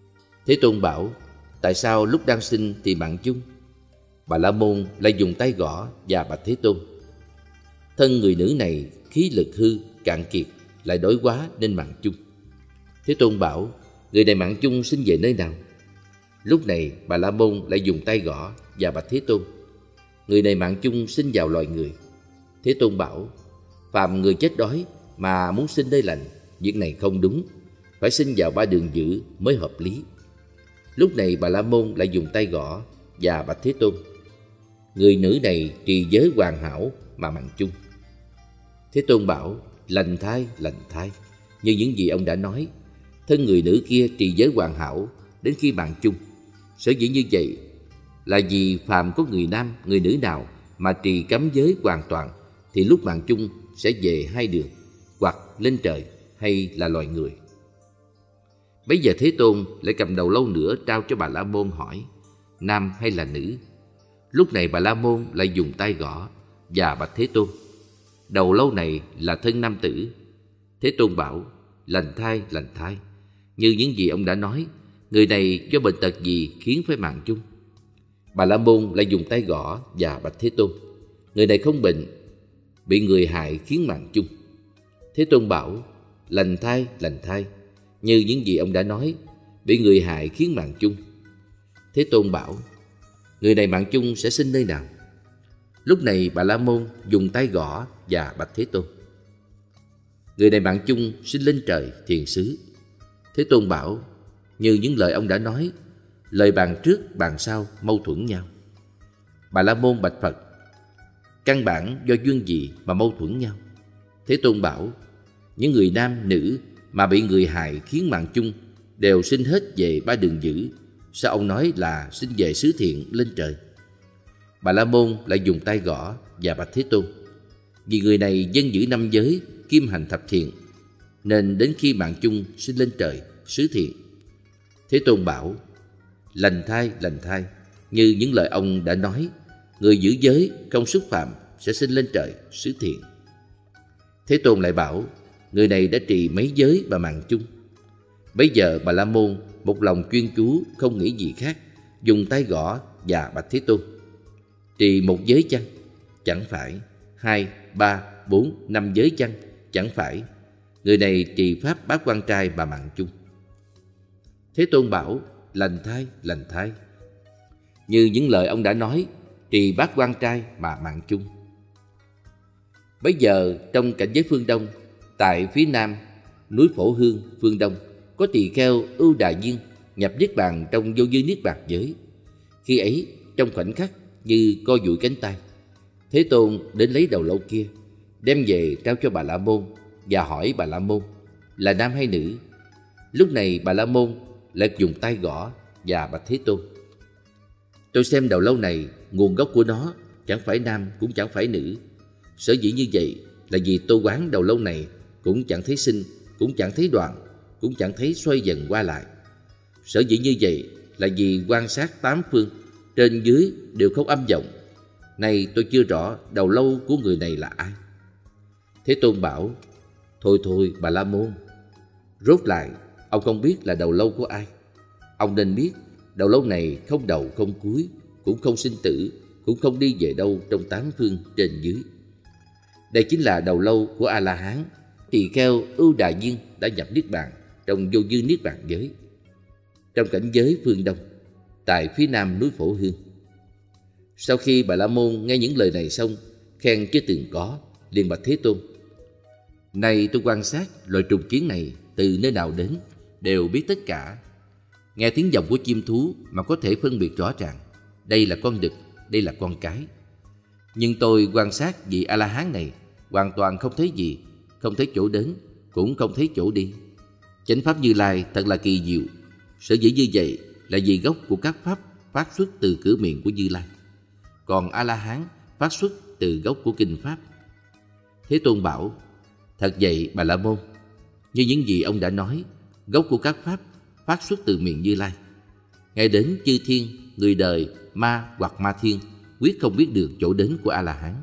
[SPEAKER 1] Thế Tôn bảo: tại sao lúc đang sinh thì mạng chung? Bà La Môn lại dùng tay gõ và bạch Thế Tôn: thân người nữ này khí lực hư, cạn kiệt, lại đói quá nên mạng chung. Thế Tôn bảo: người này mạng chung sinh về nơi nào? Lúc này Bà La Môn lại dùng tay gõ và bạch Thế Tôn: người này mạng chung sinh vào loài người. Thế Tôn bảo: phàm người chết đói mà muốn sinh nơi lành, việc này không đúng, phải sinh vào ba đường dữ mới hợp lý. Lúc này Bà La Môn lại dùng tay gõ và bạch Thế Tôn: người nữ này trì giới hoàn hảo mà mạng chung. Thế Tôn bảo: lành thai, lành thai, như những gì ông đã nói, thân người nữ kia trì giới hoàn hảo đến khi mạng chung. Sở dĩ như vậy là vì phàm có người nam, người nữ nào mà trì cấm giới hoàn toàn thì lúc mạng chung sẽ về hai đường, hoặc lên trời hay là loài người. Bấy giờ Thế Tôn lại cầm đầu lâu nữa trao cho Bà La Môn hỏi: nam hay là nữ? Lúc này Bà La Môn lại dùng tay gõ và bạch Thế Tôn: đầu lâu này là thân nam tử. Thế Tôn bảo: lành thai, lành thai, như những gì ông đã nói, người này do bệnh tật gì khiến phải mạng chung? Bà La Môn lại dùng tay gõ và bạch Thế Tôn: người này không bệnh, bị người hại khiến mạng chung. Thế Tôn bảo: lành thai, lành thai, như những gì ông đã nói, bị người hại khiến mạng chung. Thế Tôn bảo: người này mạng chung sẽ sinh nơi nào? Lúc này Bà La Môn dùng tay gõ và bạch Thế Tôn: người này mạng chung sinh lên trời, thiền xứ. Thế Tôn bảo: như những lời ông đã nói, lời bàn trước bàn sau mâu thuẫn nhau. Bà La Môn bạch Phật: căn bản do duyên gì mà mâu thuẫn nhau? Thế Tôn bảo: những người nam nữ mà bị người hại khiến mạng chung đều sinh hết về ba đường dữ, sao ông nói là sinh về xứ thiện lên trời? Bà La Môn lại dùng tay gõ và bạch Thế Tôn: vì người này dân giữ năm giới, kim hành thập thiện, nên đến khi mạng chung sinh lên trời, xứ thiện. Thế Tôn bảo: lành thai, lành thai, như những lời ông đã nói, người giữ giới không xúc phạm sẽ sinh lên trời, xứ thiện. Thế Tôn lại bảo: người này đã trì mấy giới mà mạng chung. Bấy giờ Bà La Môn một lòng chuyên chú, không nghĩ gì khác, dùng tay gõ và bạch Thế Tôn: trì một giới chăng? Chẳng phải. Hai, ba, bốn, năm giới chăng? Chẳng phải. Người này trì pháp bát quan trai mà mạng chung. Thế Tôn bảo: lành thai, lành thai, như những lời ông đã nói, trì bát quan trai mà mạng chung. Bấy giờ trong cảnh giới phương Đông, tại phía nam núi Phổ Hương phương Đông, có tỳ kheo Ưu Đà Viên nhập niết bàn trong vô dư niết bàn giới. Khi ấy trong khoảnh khắc như co duỗi cánh tay, Thế Tôn đến lấy đầu lâu kia, đem về trao cho Bà La Môn và hỏi Bà La Môn là nam hay nữ. Lúc này Bà La Môn lại dùng tay gõ và bạch Thế Tôn: tôi xem đầu lâu này, nguồn gốc của nó chẳng phải nam cũng chẳng phải nữ. Sở dĩ như vậy là vì tôi quán đầu lâu này cũng chẳng thấy sinh, cũng chẳng thấy đoạn, cũng chẳng thấy xoay dần qua lại. Sở dĩ như vậy là vì quan sát tám phương, trên dưới đều không âm vọng. Này tôi chưa rõ đầu lâu của người này là ai. Thế Tôn bảo: thôi thôi Bà La Môn, rốt lại ông không biết là đầu lâu của ai. Ông nên biết đầu lâu này không đầu không cuối, cũng không sinh tử, cũng không đi về đâu trong tám phương trên dưới. Đây chính là đầu lâu của A-la-hán, tỳ kheo Ưu Đà Viên đã nhập niết bàn trong vô dư niết bàn giới, trong cảnh giới phương Đông, tại phía nam núi Phổ Hương. Sau khi Bà La Môn nghe những lời này xong, khen chưa từng có, liền bạch Thế Tôn: này tôi quan sát loài trùng kiến này từ nơi nào đến, đều biết tất cả. Nghe tiếng vọng của chim thú mà có thể phân biệt rõ ràng, đây là con đực, đây là con cái. Nhưng tôi quan sát vị A-la-hán này, hoàn toàn không thấy gì, không thấy chỗ đến, cũng không thấy chỗ đi. Chánh pháp Như Lai thật là kỳ diệu. Sở dĩ như vậy là vì gốc của các pháp phát xuất từ cửa miệng của Như Lai, còn A-la-hán phát xuất từ gốc của kinh pháp. Thế Tôn bảo: thật vậy Bà La Môn, như những gì ông đã nói, gốc của các pháp phát xuất từ miệng Như Lai. Ngay đến chư thiên, người đời, ma hoặc ma thiên quyết không biết được chỗ đến của A-la-hán.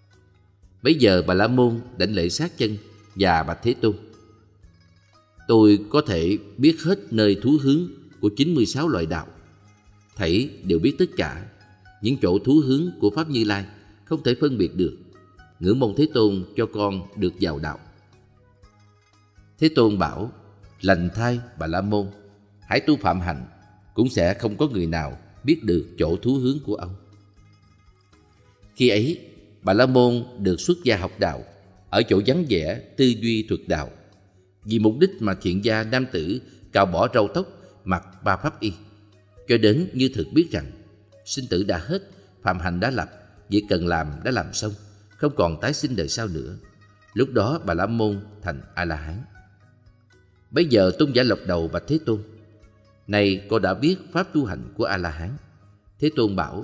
[SPEAKER 1] Bấy giờ Bà La Môn đảnh lễ sát chân và bạch Thế Tôn: tôi có thể biết hết nơi thú hướng, của chín mươi sáu loại đạo. Thảy đều biết tất cả những chỗ thú hướng của Pháp Như Lai không thể phân biệt được. Ngưỡng mong Thế Tôn cho con được vào đạo. Thế Tôn bảo: lành thay Bà La Môn, hãy tu phạm hạnh, cũng sẽ không có người nào biết được chỗ thú hướng của ông. Khi ấy, Bà La Môn được xuất gia học đạo ở chỗ vắng vẻ tư duy thuật đạo. Vì mục đích mà thiện gia nam tử cạo bỏ râu tóc, mặc ba pháp y, cho đến như thực biết rằng sinh tử đã hết, phạm hạnh đã lập, việc cần làm đã làm xong, không còn tái sinh đời sau nữa. Lúc đó Bà La Môn thành A-la-hán. Bây giờ tôn giả Lộc Đầu bạch Thế Tôn: này, con đã biết pháp tu hành của A-la-hán. Thế Tôn bảo: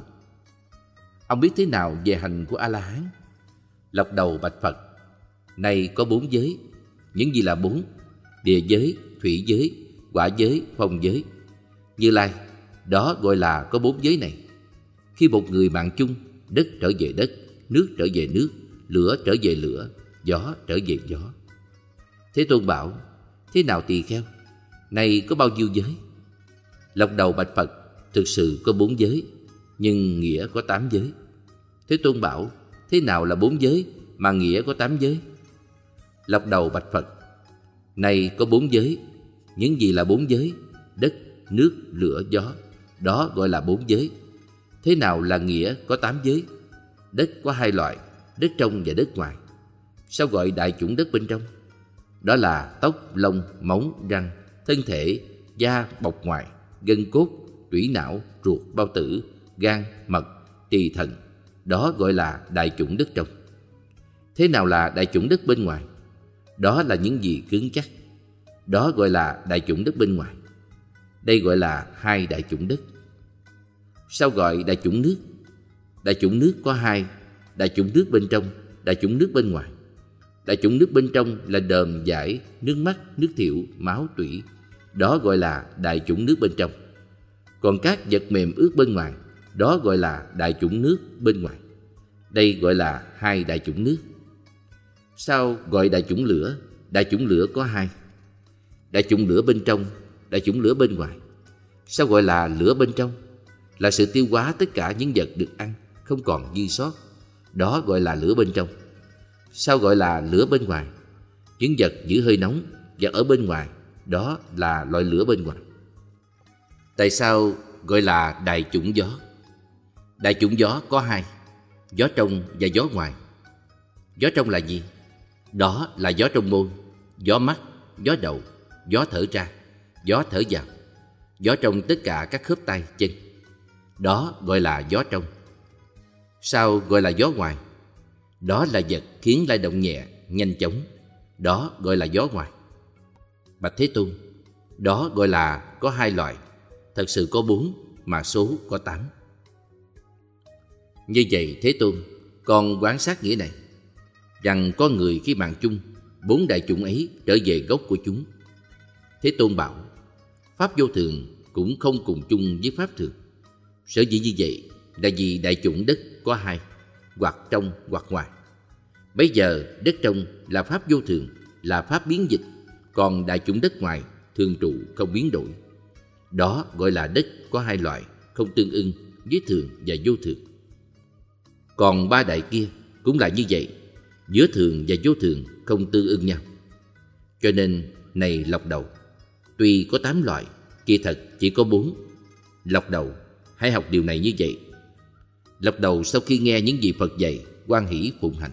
[SPEAKER 1] ông biết thế nào về hành của A-la-hán? Lộc Đầu bạch Phật: này, có bốn giới. Những gì là bốn? Địa giới, thủy giới, hỏa giới, phong giới. Như Lai, đó gọi là có bốn giới này. Khi một người mạng chung, đất trở về đất, nước trở về nước, lửa trở về lửa, gió trở về gió. Thế Tôn bảo: thế nào tỳ kheo? Này, có bao nhiêu giới? Lộc Đầu bạch Phật: thực sự có bốn giới, nhưng nghĩa có tám giới. Thế Tôn bảo: thế nào là bốn giới mà nghĩa có tám giới? Lộc Đầu bạch Phật: này, có bốn giới. Những gì là bốn giới? Đất, nước, lửa, gió, đó gọi là bốn giới. Thế nào là nghĩa có tám giới? Đất có hai loại, đất trong và đất ngoài. Sao gọi đại chủng đất bên trong? Đó là tóc, lông, móng, răng, thân thể, da bọc ngoài, gân cốt, tủy não, ruột, bao tử, gan, mật, trì thận. Đó gọi là đại chủng đất trong. Thế nào là đại chủng đất bên ngoài? Đó là những gì cứng chắc. Đó gọi là đại chủng đất bên ngoài. Đây gọi là hai đại chủng đất. Sao gọi đại chủng nước? Đại chủng nước có hai: đại chủng nước bên trong, đại chủng nước bên ngoài. Đại chủng nước bên trong là đờm, dải, nước mắt, nước thiệu, máu, tủy. Đó gọi là đại chủng nước bên trong. Còn các vật mềm ướt bên ngoài, đó gọi là đại chủng nước bên ngoài. Đây gọi là hai đại chủng nước. Sao gọi đại chủng lửa? Đại chủng lửa có hai: đại chủng lửa bên trong, đại chủng lửa bên ngoài. Sao gọi là lửa bên trong? Là sự tiêu hóa tất cả những vật được ăn, không còn dư sót. Đó gọi là lửa bên trong. Sao gọi là lửa bên ngoài? Những vật giữ hơi nóng, vật ở bên ngoài, đó là loại lửa bên ngoài. Tại sao gọi là đại chủng gió? Đại chủng gió có hai: gió trong và gió ngoài. Gió trong là gì? Đó là gió trong môi, gió mắt, gió đầu, gió thở ra, gió thở vào, gió trong tất cả các khớp tay, chân. Đó gọi là gió trong. Sao gọi là gió ngoài? Đó là vật khiến lay động nhẹ, nhanh chóng. Đó gọi là gió ngoài. Bạch Thế Tôn, đó gọi là có hai loại. Thật sự có bốn, mà số có tám. Như vậy Thế Tôn, con quan sát nghĩa này, rằng có người khi mạng chung, bốn đại chủng ấy trở về gốc của chúng. Thế Tôn bảo: pháp vô thường cũng không cùng chung với pháp thường. Sở dĩ như vậy là vì đại chủng đất có hai, hoặc trong hoặc ngoài. Bây giờ đất trong là pháp vô thường, là pháp biến dịch, còn đại chủng đất ngoài thường trụ không biến đổi. Đó gọi là đất có hai loại, không tương ưng với thường và vô thường. Còn ba đại kia cũng là như vậy, giữa thường và vô thường không tương ưng nhau. Cho nên này Lộc Đầu, tuy có tám loại, kỳ thật chỉ có bốn. Lộc Đầu, hãy học điều này như vậy. Lộc Đầu sau khi nghe những gì Phật dạy, hoan hỷ phụng hành.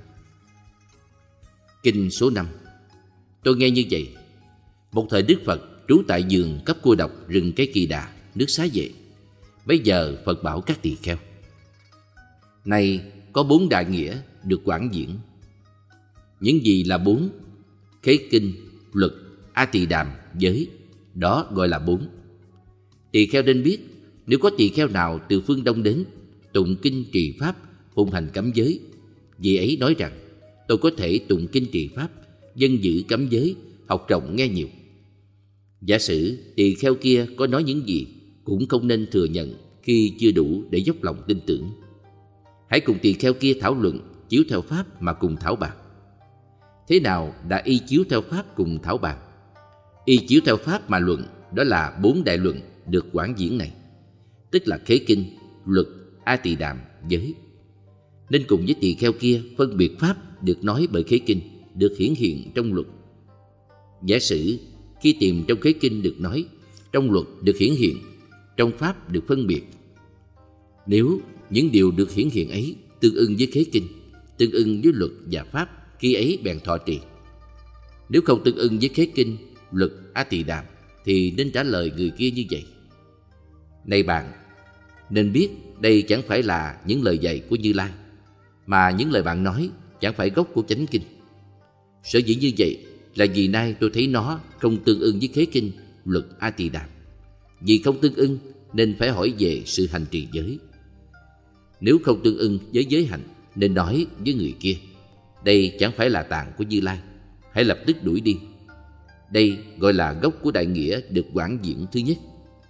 [SPEAKER 1] Kinh số năm. Tôi nghe như vậy: một thời Đức Phật trú tại vườn cấp cô độc rừng cây Kỳ Đà, nước Xá Vệ. Bây giờ Phật bảo các tỳ kheo: này, có bốn đại nghĩa được quảng diễn. Những gì là bốn? Khế kinh, luật, A Tỳ Đàm, giới. Đó gọi là bốn. Tỳ kheo nên biết, nếu có tỳ kheo nào từ phương Đông đến, tụng kinh trì pháp, phụng hành cấm giới, vị ấy nói rằng: tôi có thể tụng kinh trì pháp, dân giữ cấm giới, học rộng nghe nhiều. Giả sử tỳ kheo kia có nói những gì, cũng không nên thừa nhận khi chưa đủ để dốc lòng tin tưởng. Hãy cùng tỳ kheo kia thảo luận, chiếu theo pháp mà cùng thảo bàn. Thế nào đã y chiếu theo pháp cùng thảo bàn? Y chiếu theo pháp mà luận, đó là bốn đại luận được quảng diễn này, tức là khế kinh, luật, A Tỳ Đàm, giới. Nên cùng với tỳ kheo kia phân biệt pháp được nói bởi khế kinh, được hiển hiện trong luật. Giả sử khi tìm trong khế kinh được nói, trong luật được hiển hiện, trong pháp được phân biệt. Nếu những điều được hiển hiện ấy tương ưng với khế kinh, tương ưng với luật và pháp, khi ấy bèn thọ trì. Nếu không tương ưng với khế kinh, luật, A Tỳ Đàm thì nên trả lời người kia như vậy: này bạn, nên biết đây chẳng phải là những lời dạy của Như Lai, mà những lời bạn nói chẳng phải gốc của chánh kinh. Sở dĩ như vậy là vì nay tôi thấy nó không tương ưng với khế kinh, luật, A Tỳ Đàm. Vì không tương ưng nên phải hỏi về sự hành trì giới. Nếu không tương ưng với giới hạnh nên nói với người kia: đây chẳng phải là tạng của Như Lai, hãy lập tức đuổi đi. Đây gọi là gốc của đại nghĩa được quảng diễn thứ nhất.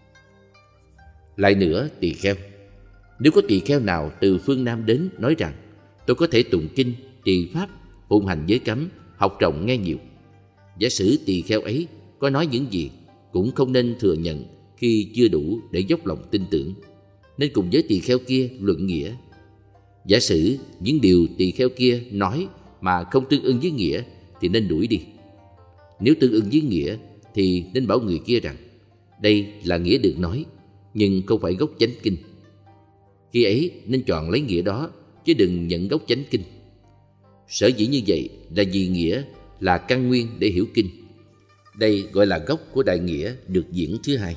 [SPEAKER 1] Lại nữa, tỳ kheo, nếu có tỳ kheo nào từ phương Nam đến nói rằng tôi có thể tụng kinh, trì pháp, phụng hành giới cấm, học rộng nghe nhiều, giả sử tỳ kheo ấy có nói những gì cũng không nên thừa nhận khi chưa đủ để dốc lòng tin tưởng, nên cùng với tỳ kheo kia luận nghĩa. Giả sử những điều tỳ kheo kia nói mà không tương ưng với nghĩa thì nên đuổi đi. Nếu tương ưng với nghĩa thì nên bảo người kia rằng đây là nghĩa được nói, nhưng không phải gốc chánh kinh. Khi ấy nên chọn lấy nghĩa đó, chứ đừng nhận gốc chánh kinh. Sở dĩ như vậy là vì nghĩa là căn nguyên để hiểu kinh. Đây gọi là gốc của đại nghĩa được diễn thứ hai.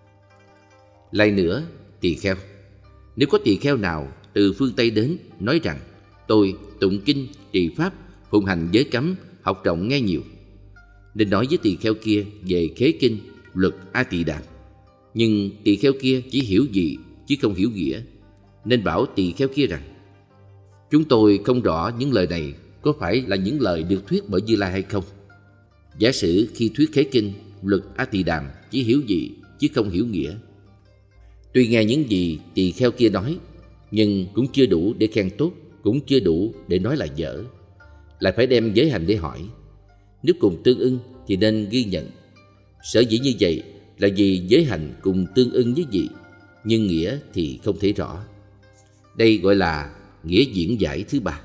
[SPEAKER 1] Lại nữa, tỳ kheo, nếu có tỳ kheo nào từ phương Tây đến nói rằng tôi tụng kinh, trì pháp, phụng hành giới cấm, học rộng nghe nhiều, nên nói với tỳ kheo kia về khế kinh, luật, A Tỳ Đàm. Nhưng tỳ kheo kia chỉ hiểu gì chứ không hiểu nghĩa, nên bảo tỳ kheo kia rằng chúng tôi không rõ những lời này có phải là những lời được thuyết bởi Như Lai hay không. Giả sử khi thuyết khế kinh, luật, A Tỳ Đàm chỉ hiểu gì chứ không hiểu nghĩa. Tuy nghe những gì tỳ kheo kia nói, nhưng cũng chưa đủ để khen tốt, cũng chưa đủ để nói là dở. Lại phải đem giới hành để hỏi. Nếu cùng tương ưng thì nên ghi nhận. Sở dĩ như vậy là vì giới hành cùng tương ưng với gì, nhưng nghĩa thì không thể rõ. Đây gọi là nghĩa diễn giải thứ ba.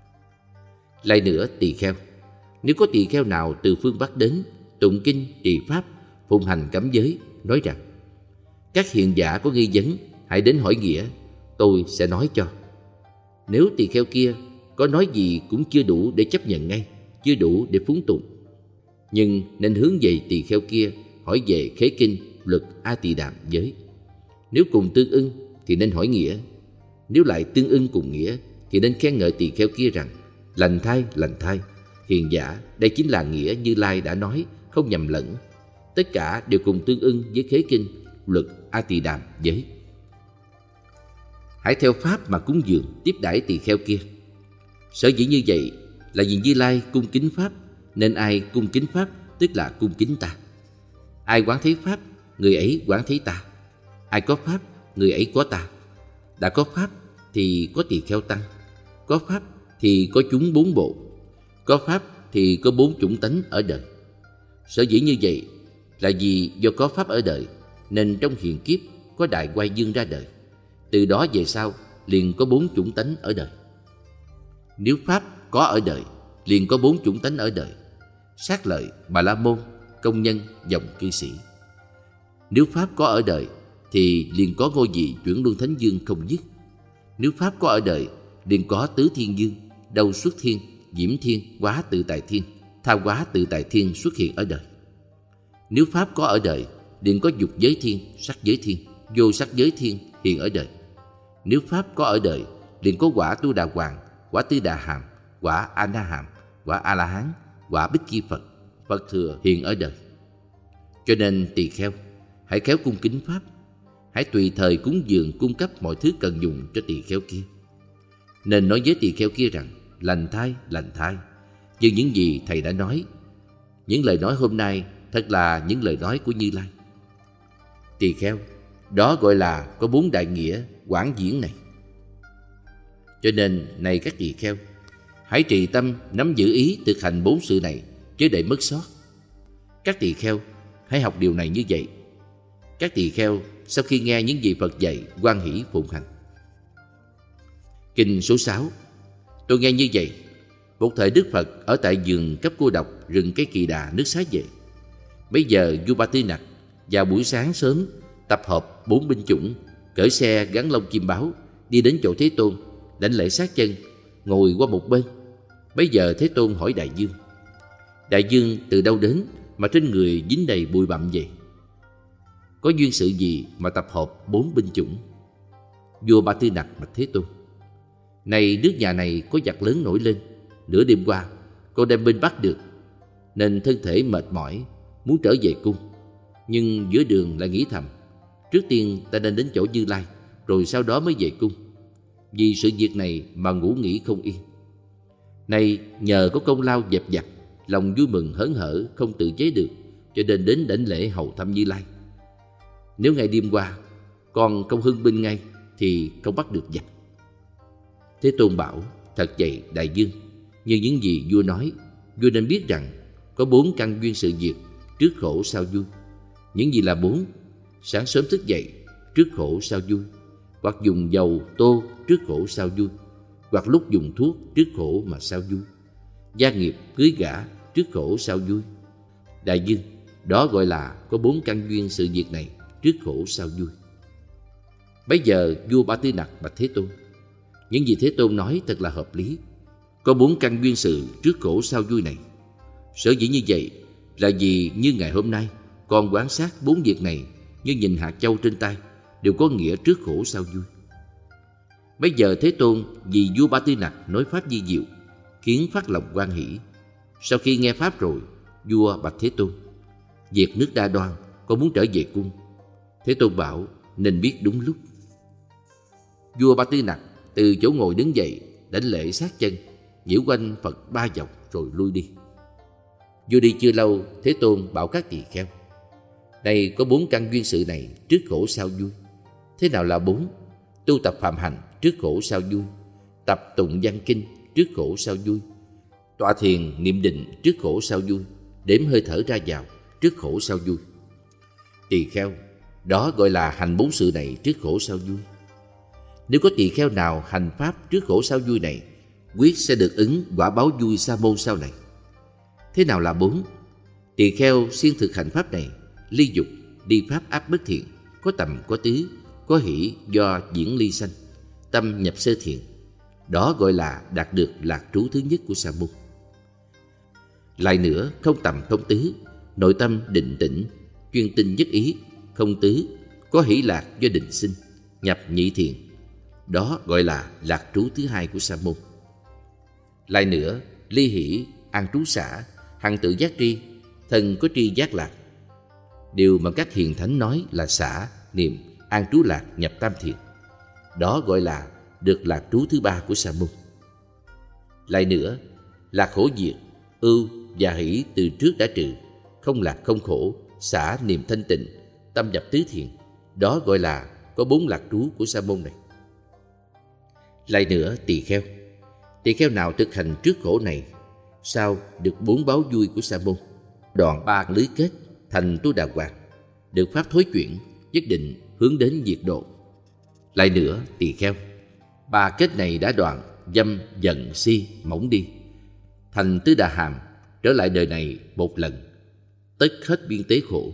[SPEAKER 1] Lại nữa, tỳ kheo, nếu có tỳ kheo nào từ phương Bắc đến tụng kinh, trì pháp, phụng hành cấm giới, nói rằng các hiền giả có nghi vấn hãy đến hỏi nghĩa, tôi sẽ nói cho. Nếu tỳ kheo kia có nói gì cũng chưa đủ để chấp nhận ngay, chưa đủ để phúng tụng, nhưng nên hướng về tỳ kheo kia hỏi về khế kinh, luật, A Tỳ Đàm, giới. Nếu cùng tương ưng thì nên hỏi nghĩa. Nếu lại tương ưng cùng nghĩa thì nên khen ngợi tỳ kheo kia rằng lành thay, lành thay, hiền giả, đây chính là nghĩa Như Lai đã nói, không nhầm lẫn. Tất cả đều cùng tương ưng với khế kinh, luật, A Tỳ Đàm, giới. Hãy theo pháp mà cúng dường tiếp đãi tỳ kheo kia. Sở dĩ như vậy là vì Như Lai cung kính pháp, nên ai cung kính pháp tức là cung kính ta. Ai quán thấy pháp, người ấy quán thấy ta. Ai có pháp, người ấy có ta. Đã có pháp thì có tỳ kheo tăng, có pháp thì có chúng bốn bộ, có pháp thì có bốn chủng tánh ở đời. Sở dĩ như vậy là vì do có pháp ở đời, nên trong hiện kiếp có Đại Quay Dương ra đời. Từ đó về sau liền có bốn chủng tánh ở đời. Nếu pháp có ở đời, liền có bốn chủng tánh ở đời: Sát Lợi, Bà La Môn, Công Nhân, dòng cư sĩ. Nếu pháp có ở đời thì liền có ngôi vị Chuyển Luân Thánh Dương không dứt. Nếu pháp có ở đời liền có Tứ Thiên Dương, Đâu Xuất Thiên, Diễm Thiên, Quá Tự Tại Thiên, Tha Quá Tự Tại Thiên xuất hiện ở đời. Nếu pháp có ở đời liền có Dục Giới Thiên, Sắc Giới Thiên, Vô Sắc Giới Thiên hiện ở đời. Nếu pháp có ở đời liền có quả Tu Đà Hoàng, quả Tư Đà Hàm, quả A Na Hàm, quả A La Hán, quả Bích Chi Phật, Phật Thừa hiện ở đời. Cho nên tỳ kheo, hãy khéo cung kính pháp, hãy tùy thời cúng dường cung cấp mọi thứ cần dùng cho tỳ kheo kia. Nên nói với tỳ kheo kia rằng lành thay, lành thay, như những gì thầy đã nói. Những lời nói hôm nay thật là những lời nói của Như Lai. Tỳ kheo, đó gọi là có bốn đại nghĩa quảng diễn này. Cho nên này các tỳ kheo, hãy trì tâm nắm giữ ý thực hành bốn sự này, chứ để mất sót. Các tỳ kheo hãy học điều này như vậy. Các tỳ kheo sau khi nghe những gì Phật dạy hoan hỷ phụng hành. Kinh số sáu. Tôi nghe như vậy, một thời Đức Phật ở tại vườn cấp cô độc rừng cây Kỳ Đà nước Xá Vệ. Bây giờ vua Ba Tư Nặc vào buổi sáng sớm tập hợp bốn binh chủng, cởi xe gắn lông chim báo, đi đến chỗ Thế Tôn, đảnh lễ sát chân, ngồi qua một bên. Bây giờ Thế Tôn hỏi Đại Dương: Đại Dương từ đâu đến mà trên người dính đầy bụi bặm vậy? Có duyên sự gì mà tập hợp bốn binh chủng? Vua Ba Tư Nặc bạch Thế Tôn: Này nước nhà này có giặc lớn nổi lên, nửa đêm qua con đem binh bắt được, nên thân thể mệt mỏi, muốn trở về cung. Nhưng giữa đường lại nghĩ thầm, trước tiên ta nên đến chỗ Như Lai, rồi sau đó mới về cung. Vì sự việc này mà ngủ nghỉ không yên. Nay nhờ có công lao dẹp giặc, lòng vui mừng hớn hở không tự chế được, cho nên đến đảnh lễ hầu thăm Như Lai. Nếu ngày đêm qua con không hưng binh ngay thì không bắt được giặc. Thế Tôn bảo: Thật vậy Đại Dương, như những gì vua nói, vua nên biết rằng có bốn căn duyên sự việc, trước khổ sau vui. Những gì là bốn? Sáng sớm thức dậy, trước khổ sau vui. Hoặc dùng dầu tô, trước khổ sau vui. Hoặc lúc dùng thuốc, trước khổ mà sau vui. Gia nghiệp cưới gả, trước khổ sau vui. Đại Dương, đó gọi là có bốn căn duyên sự việc này, trước khổ sau vui. Bấy giờ vua Ba Tư Nặc bạch Thế Tôn: Những gì Thế Tôn nói thật là hợp lý. Có bốn căn duyên sự trước khổ sau vui này. Sở dĩ như vậy là vì như ngày hôm nay con quan sát bốn việc này như nhìn hạt châu trên tay, đều có nghĩa trước khổ sau vui. Bây giờ Thế Tôn vì vua Ba Tư Nặc nói pháp vi diệu, khiến phát lòng hoan hỷ. Sau khi nghe pháp rồi, vua bạch Thế Tôn: Việc nước Đa Đoan, con muốn trở về cung. Thế Tôn bảo: Nên biết đúng lúc. Vua Ba Tư Nặc từ chỗ ngồi đứng dậy, đảnh lễ sát chân, nhiễu quanh Phật ba vòng rồi lui đi. Vua đi chưa lâu, Thế Tôn bảo các tỳ kheo: Này có bốn căn duyên sự này, trước khổ sau vui. Thế nào là bốn? Tu tập phạm hành, trước khổ sau vui. Tập tụng văn kinh, trước khổ sau vui. Tọa thiền niệm định, trước khổ sau vui. Đếm hơi thở ra vào, trước khổ sau vui. Tỳ kheo, đó gọi là hành bốn sự này trước khổ sau vui. Nếu có tỳ kheo nào hành pháp trước khổ sau vui này, quyết sẽ được ứng quả báo vui sa môn sau này. Thế nào là bốn? Tỳ kheo siêng thực hành pháp này, ly dục, đi pháp áp bất thiện, có tầm có tứ, có hỷ do diễn ly sanh, tâm nhập sơ thiện. Đó gọi là đạt được lạc trú thứ nhất của sa môn. Lại nữa, không tầm không tứ, nội tâm định tĩnh, chuyên tinh nhất ý, không tứ, có hỷ lạc do định sinh, nhập nhị thiện. Đó gọi là lạc trú thứ hai của sa môn. Lại nữa, ly hỷ, an trú xả, hằng tự giác tri, thần có tri giác lạc. Điều mà các hiền thánh nói là xả, niệm, an trú lạc, nhập tam thiện. Đó gọi là được lạc trú thứ ba của sa môn. Lại nữa, lạc khổ diệt, ưu và hỷ từ trước đã trừ, không lạc không khổ, xả niệm thanh tịnh, tâm nhập tứ thiện. Đó gọi là có bốn lạc trú của sa môn này. Lại nữa, tỳ kheo, tỳ kheo nào thực hành trước khổ này, sao được bốn báo vui của sa môn, đoạn ba lưới kết, thành tu đà hoàng, được pháp thối chuyển, nhất định hướng đến diệt độ. Lại nữa, tỳ kheo, ba kết này đã đoạn, dâm, giận, si, mỏng đi, thành tứ đà hàm, trở lại đời này một lần, tất hết biên tế khổ.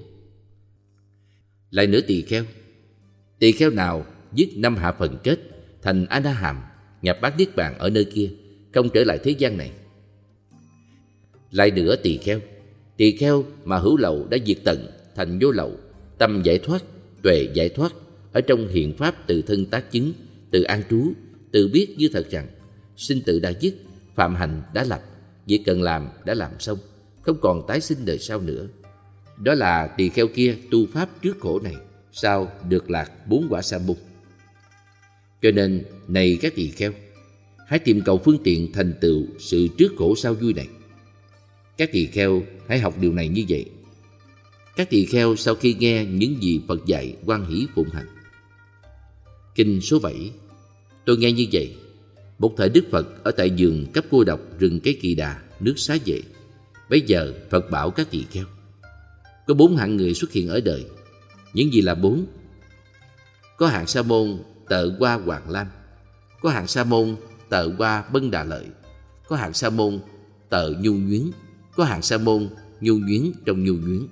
[SPEAKER 1] Lại nữa tỳ kheo, tỳ kheo nào dứt năm hạ phần kết, thành A Na Hàm, nhập bát niết bàn ở nơi kia, không trở lại thế gian này. Lại nữa tỳ kheo, tỳ kheo mà hữu lậu đã diệt tận, thành vô lậu, tâm giải thoát, tuệ giải thoát, ở trong hiện pháp tự thân tác chứng, tự an trú, tự biết như thật rằng sinh tử đã dứt, phạm hành đã lập, việc cần làm đã làm xong, không còn tái sinh đời sau nữa. Đó là tỳ kheo kia tu pháp trước khổ này, sao được lạc bốn quả sa môn. Cho nên, này các tỳ kheo, hãy tìm cầu phương tiện thành tựu sự trước khổ sau vui này. Các tỳ kheo hãy học điều này như vậy. Các tỳ kheo sau khi nghe những gì Phật dạy hoan hỷ phụng hành. Kinh số bảy. Tôi nghe như vậy. Một thời Đức Phật ở tại vườn cấp cô độc rừng cây Kỳ Đà, nước Xá Vệ. Bây giờ Phật bảo các tỳ kheo, có bốn hạng người xuất hiện ở đời. những gì là bốn? Có hạng sa môn tợ qua Hoàng Lam, có hạng sa môn tợ qua Bân Đà Lợi, có hạng sa môn tợ nhu nhuyến, có hạng sa môn nhu nhuyến trong nhu nhuyến.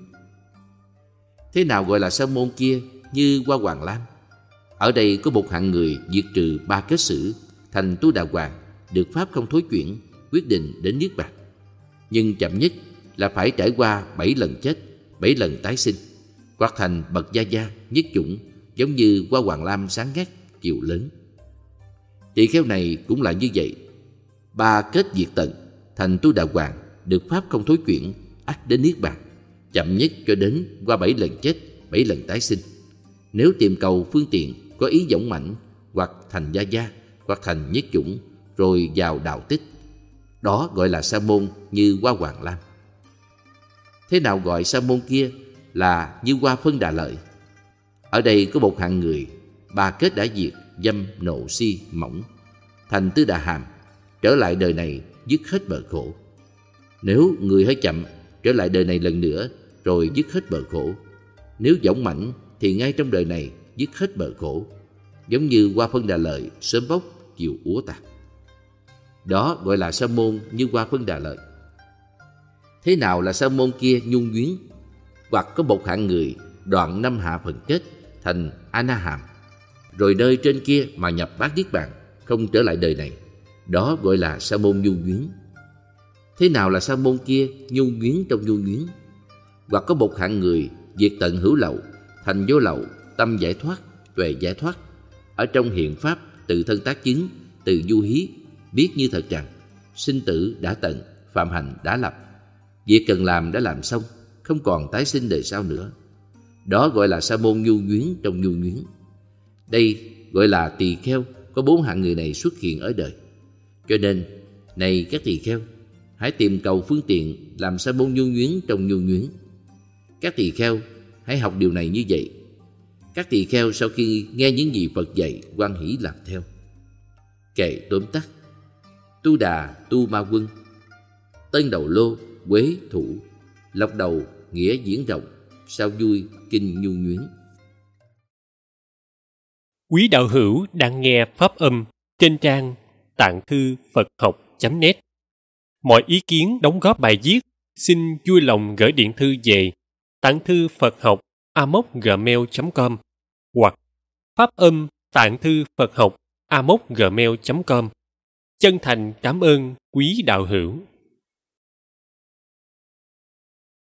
[SPEAKER 1] Thế nào gọi là sa môn kia như qua Hoàng Lam? Ở đây có một hạng người diệt trừ ba kết sử, thành Tu Đà Hoàng, được pháp không thối chuyển, quyết định đến niết bàn. Nhưng chậm nhất là phải trải qua bảy lần chết, bảy lần tái sinh, hoặc thành bậc gia gia, nhất chủng, giống như qua Hoàng Lam sáng ngát, chiều lớn. Tỳ kheo này cũng là như vậy. Ba kết diệt tận, thành Tu Đà Hoàng, được pháp không thối chuyển, ắt đến niết bàn. Chậm nhất cho đến qua bảy lần chết, bảy lần tái sinh. Nếu tìm cầu phương tiện có ý dũng mãnh, hoặc thành gia gia, hoặc thành nhất chủng, rồi vào đạo tích, đó gọi là sa môn như qua Hoàng Lam. Thế nào gọi sa môn kia là như qua Phân Đà Lợi? Ở đây có một hạng người, ba kết đã diệt, dâm, nộ, si, mỏng, thành Tư Đà Hàm, trở lại đời này dứt hết bờ khổ. Nếu người hơi chậm, trở lại đời này lần nữa, rồi dứt hết bờ khổ. Nếu dũng mãnh thì ngay trong đời này dứt hết bờ khổ, giống như qua Phân Đà Lợi, sớm bốc, chiều úa tạt. Đó gọi là sa môn như qua Phân Đà Lợi. Thế nào là sa môn kia nhu nhuyến? Hoặc có một hạng người đoạn năm hạ phần kết, thành A Na Hàm, rồi nơi trên kia mà nhập bát niết bàn, không trở lại đời này. Đó gọi là sa môn nhu nhuyến. Thế nào là sa môn kia nhu nhuyến trong nhu nhuyến? Hoặc có một hạng người diệt tận hữu lậu, thành vô lậu, tâm giải thoát, tuệ giải thoát, ở trong hiện pháp tự thân tác chứng, từ du hí, biết như thật rằng sinh tử đã tận, phạm hành đã lập, việc cần làm đã làm xong, không còn tái sinh đời sau nữa. Đó gọi là sa môn nhu nhuyến trong nhu nhuyến. Đây gọi là tỳ kheo, có bốn hạng người này xuất hiện ở đời. Cho nên, này các tỳ kheo, hãy tìm cầu phương tiện làm sa môn nhu nhuyến trong nhu nhuyến. Các tỳ kheo hãy học điều này như vậy. Các tỳ kheo sau khi nghe những gì Phật dạy, hoan hỷ làm theo. Kệ tóm tắt: Tu Đà tu ma quân, Tân Đầu Lô Quế Thủ, Lộc Đầu nghĩa diễn rộng, sao vui kinh nhu nhuyến.
[SPEAKER 2] Quý đạo hữu đang nghe pháp âm trên trang tạng thư Phật học chấm net. Mọi ý kiến đóng góp bài viết xin vui lòng gửi điện thư về tạng thư Phật học a m o c gmail chấm com hoặc pháp âm tạng thư Phật học a m o c gmail chấm com. Chân thành cảm ơn quý đạo hữu.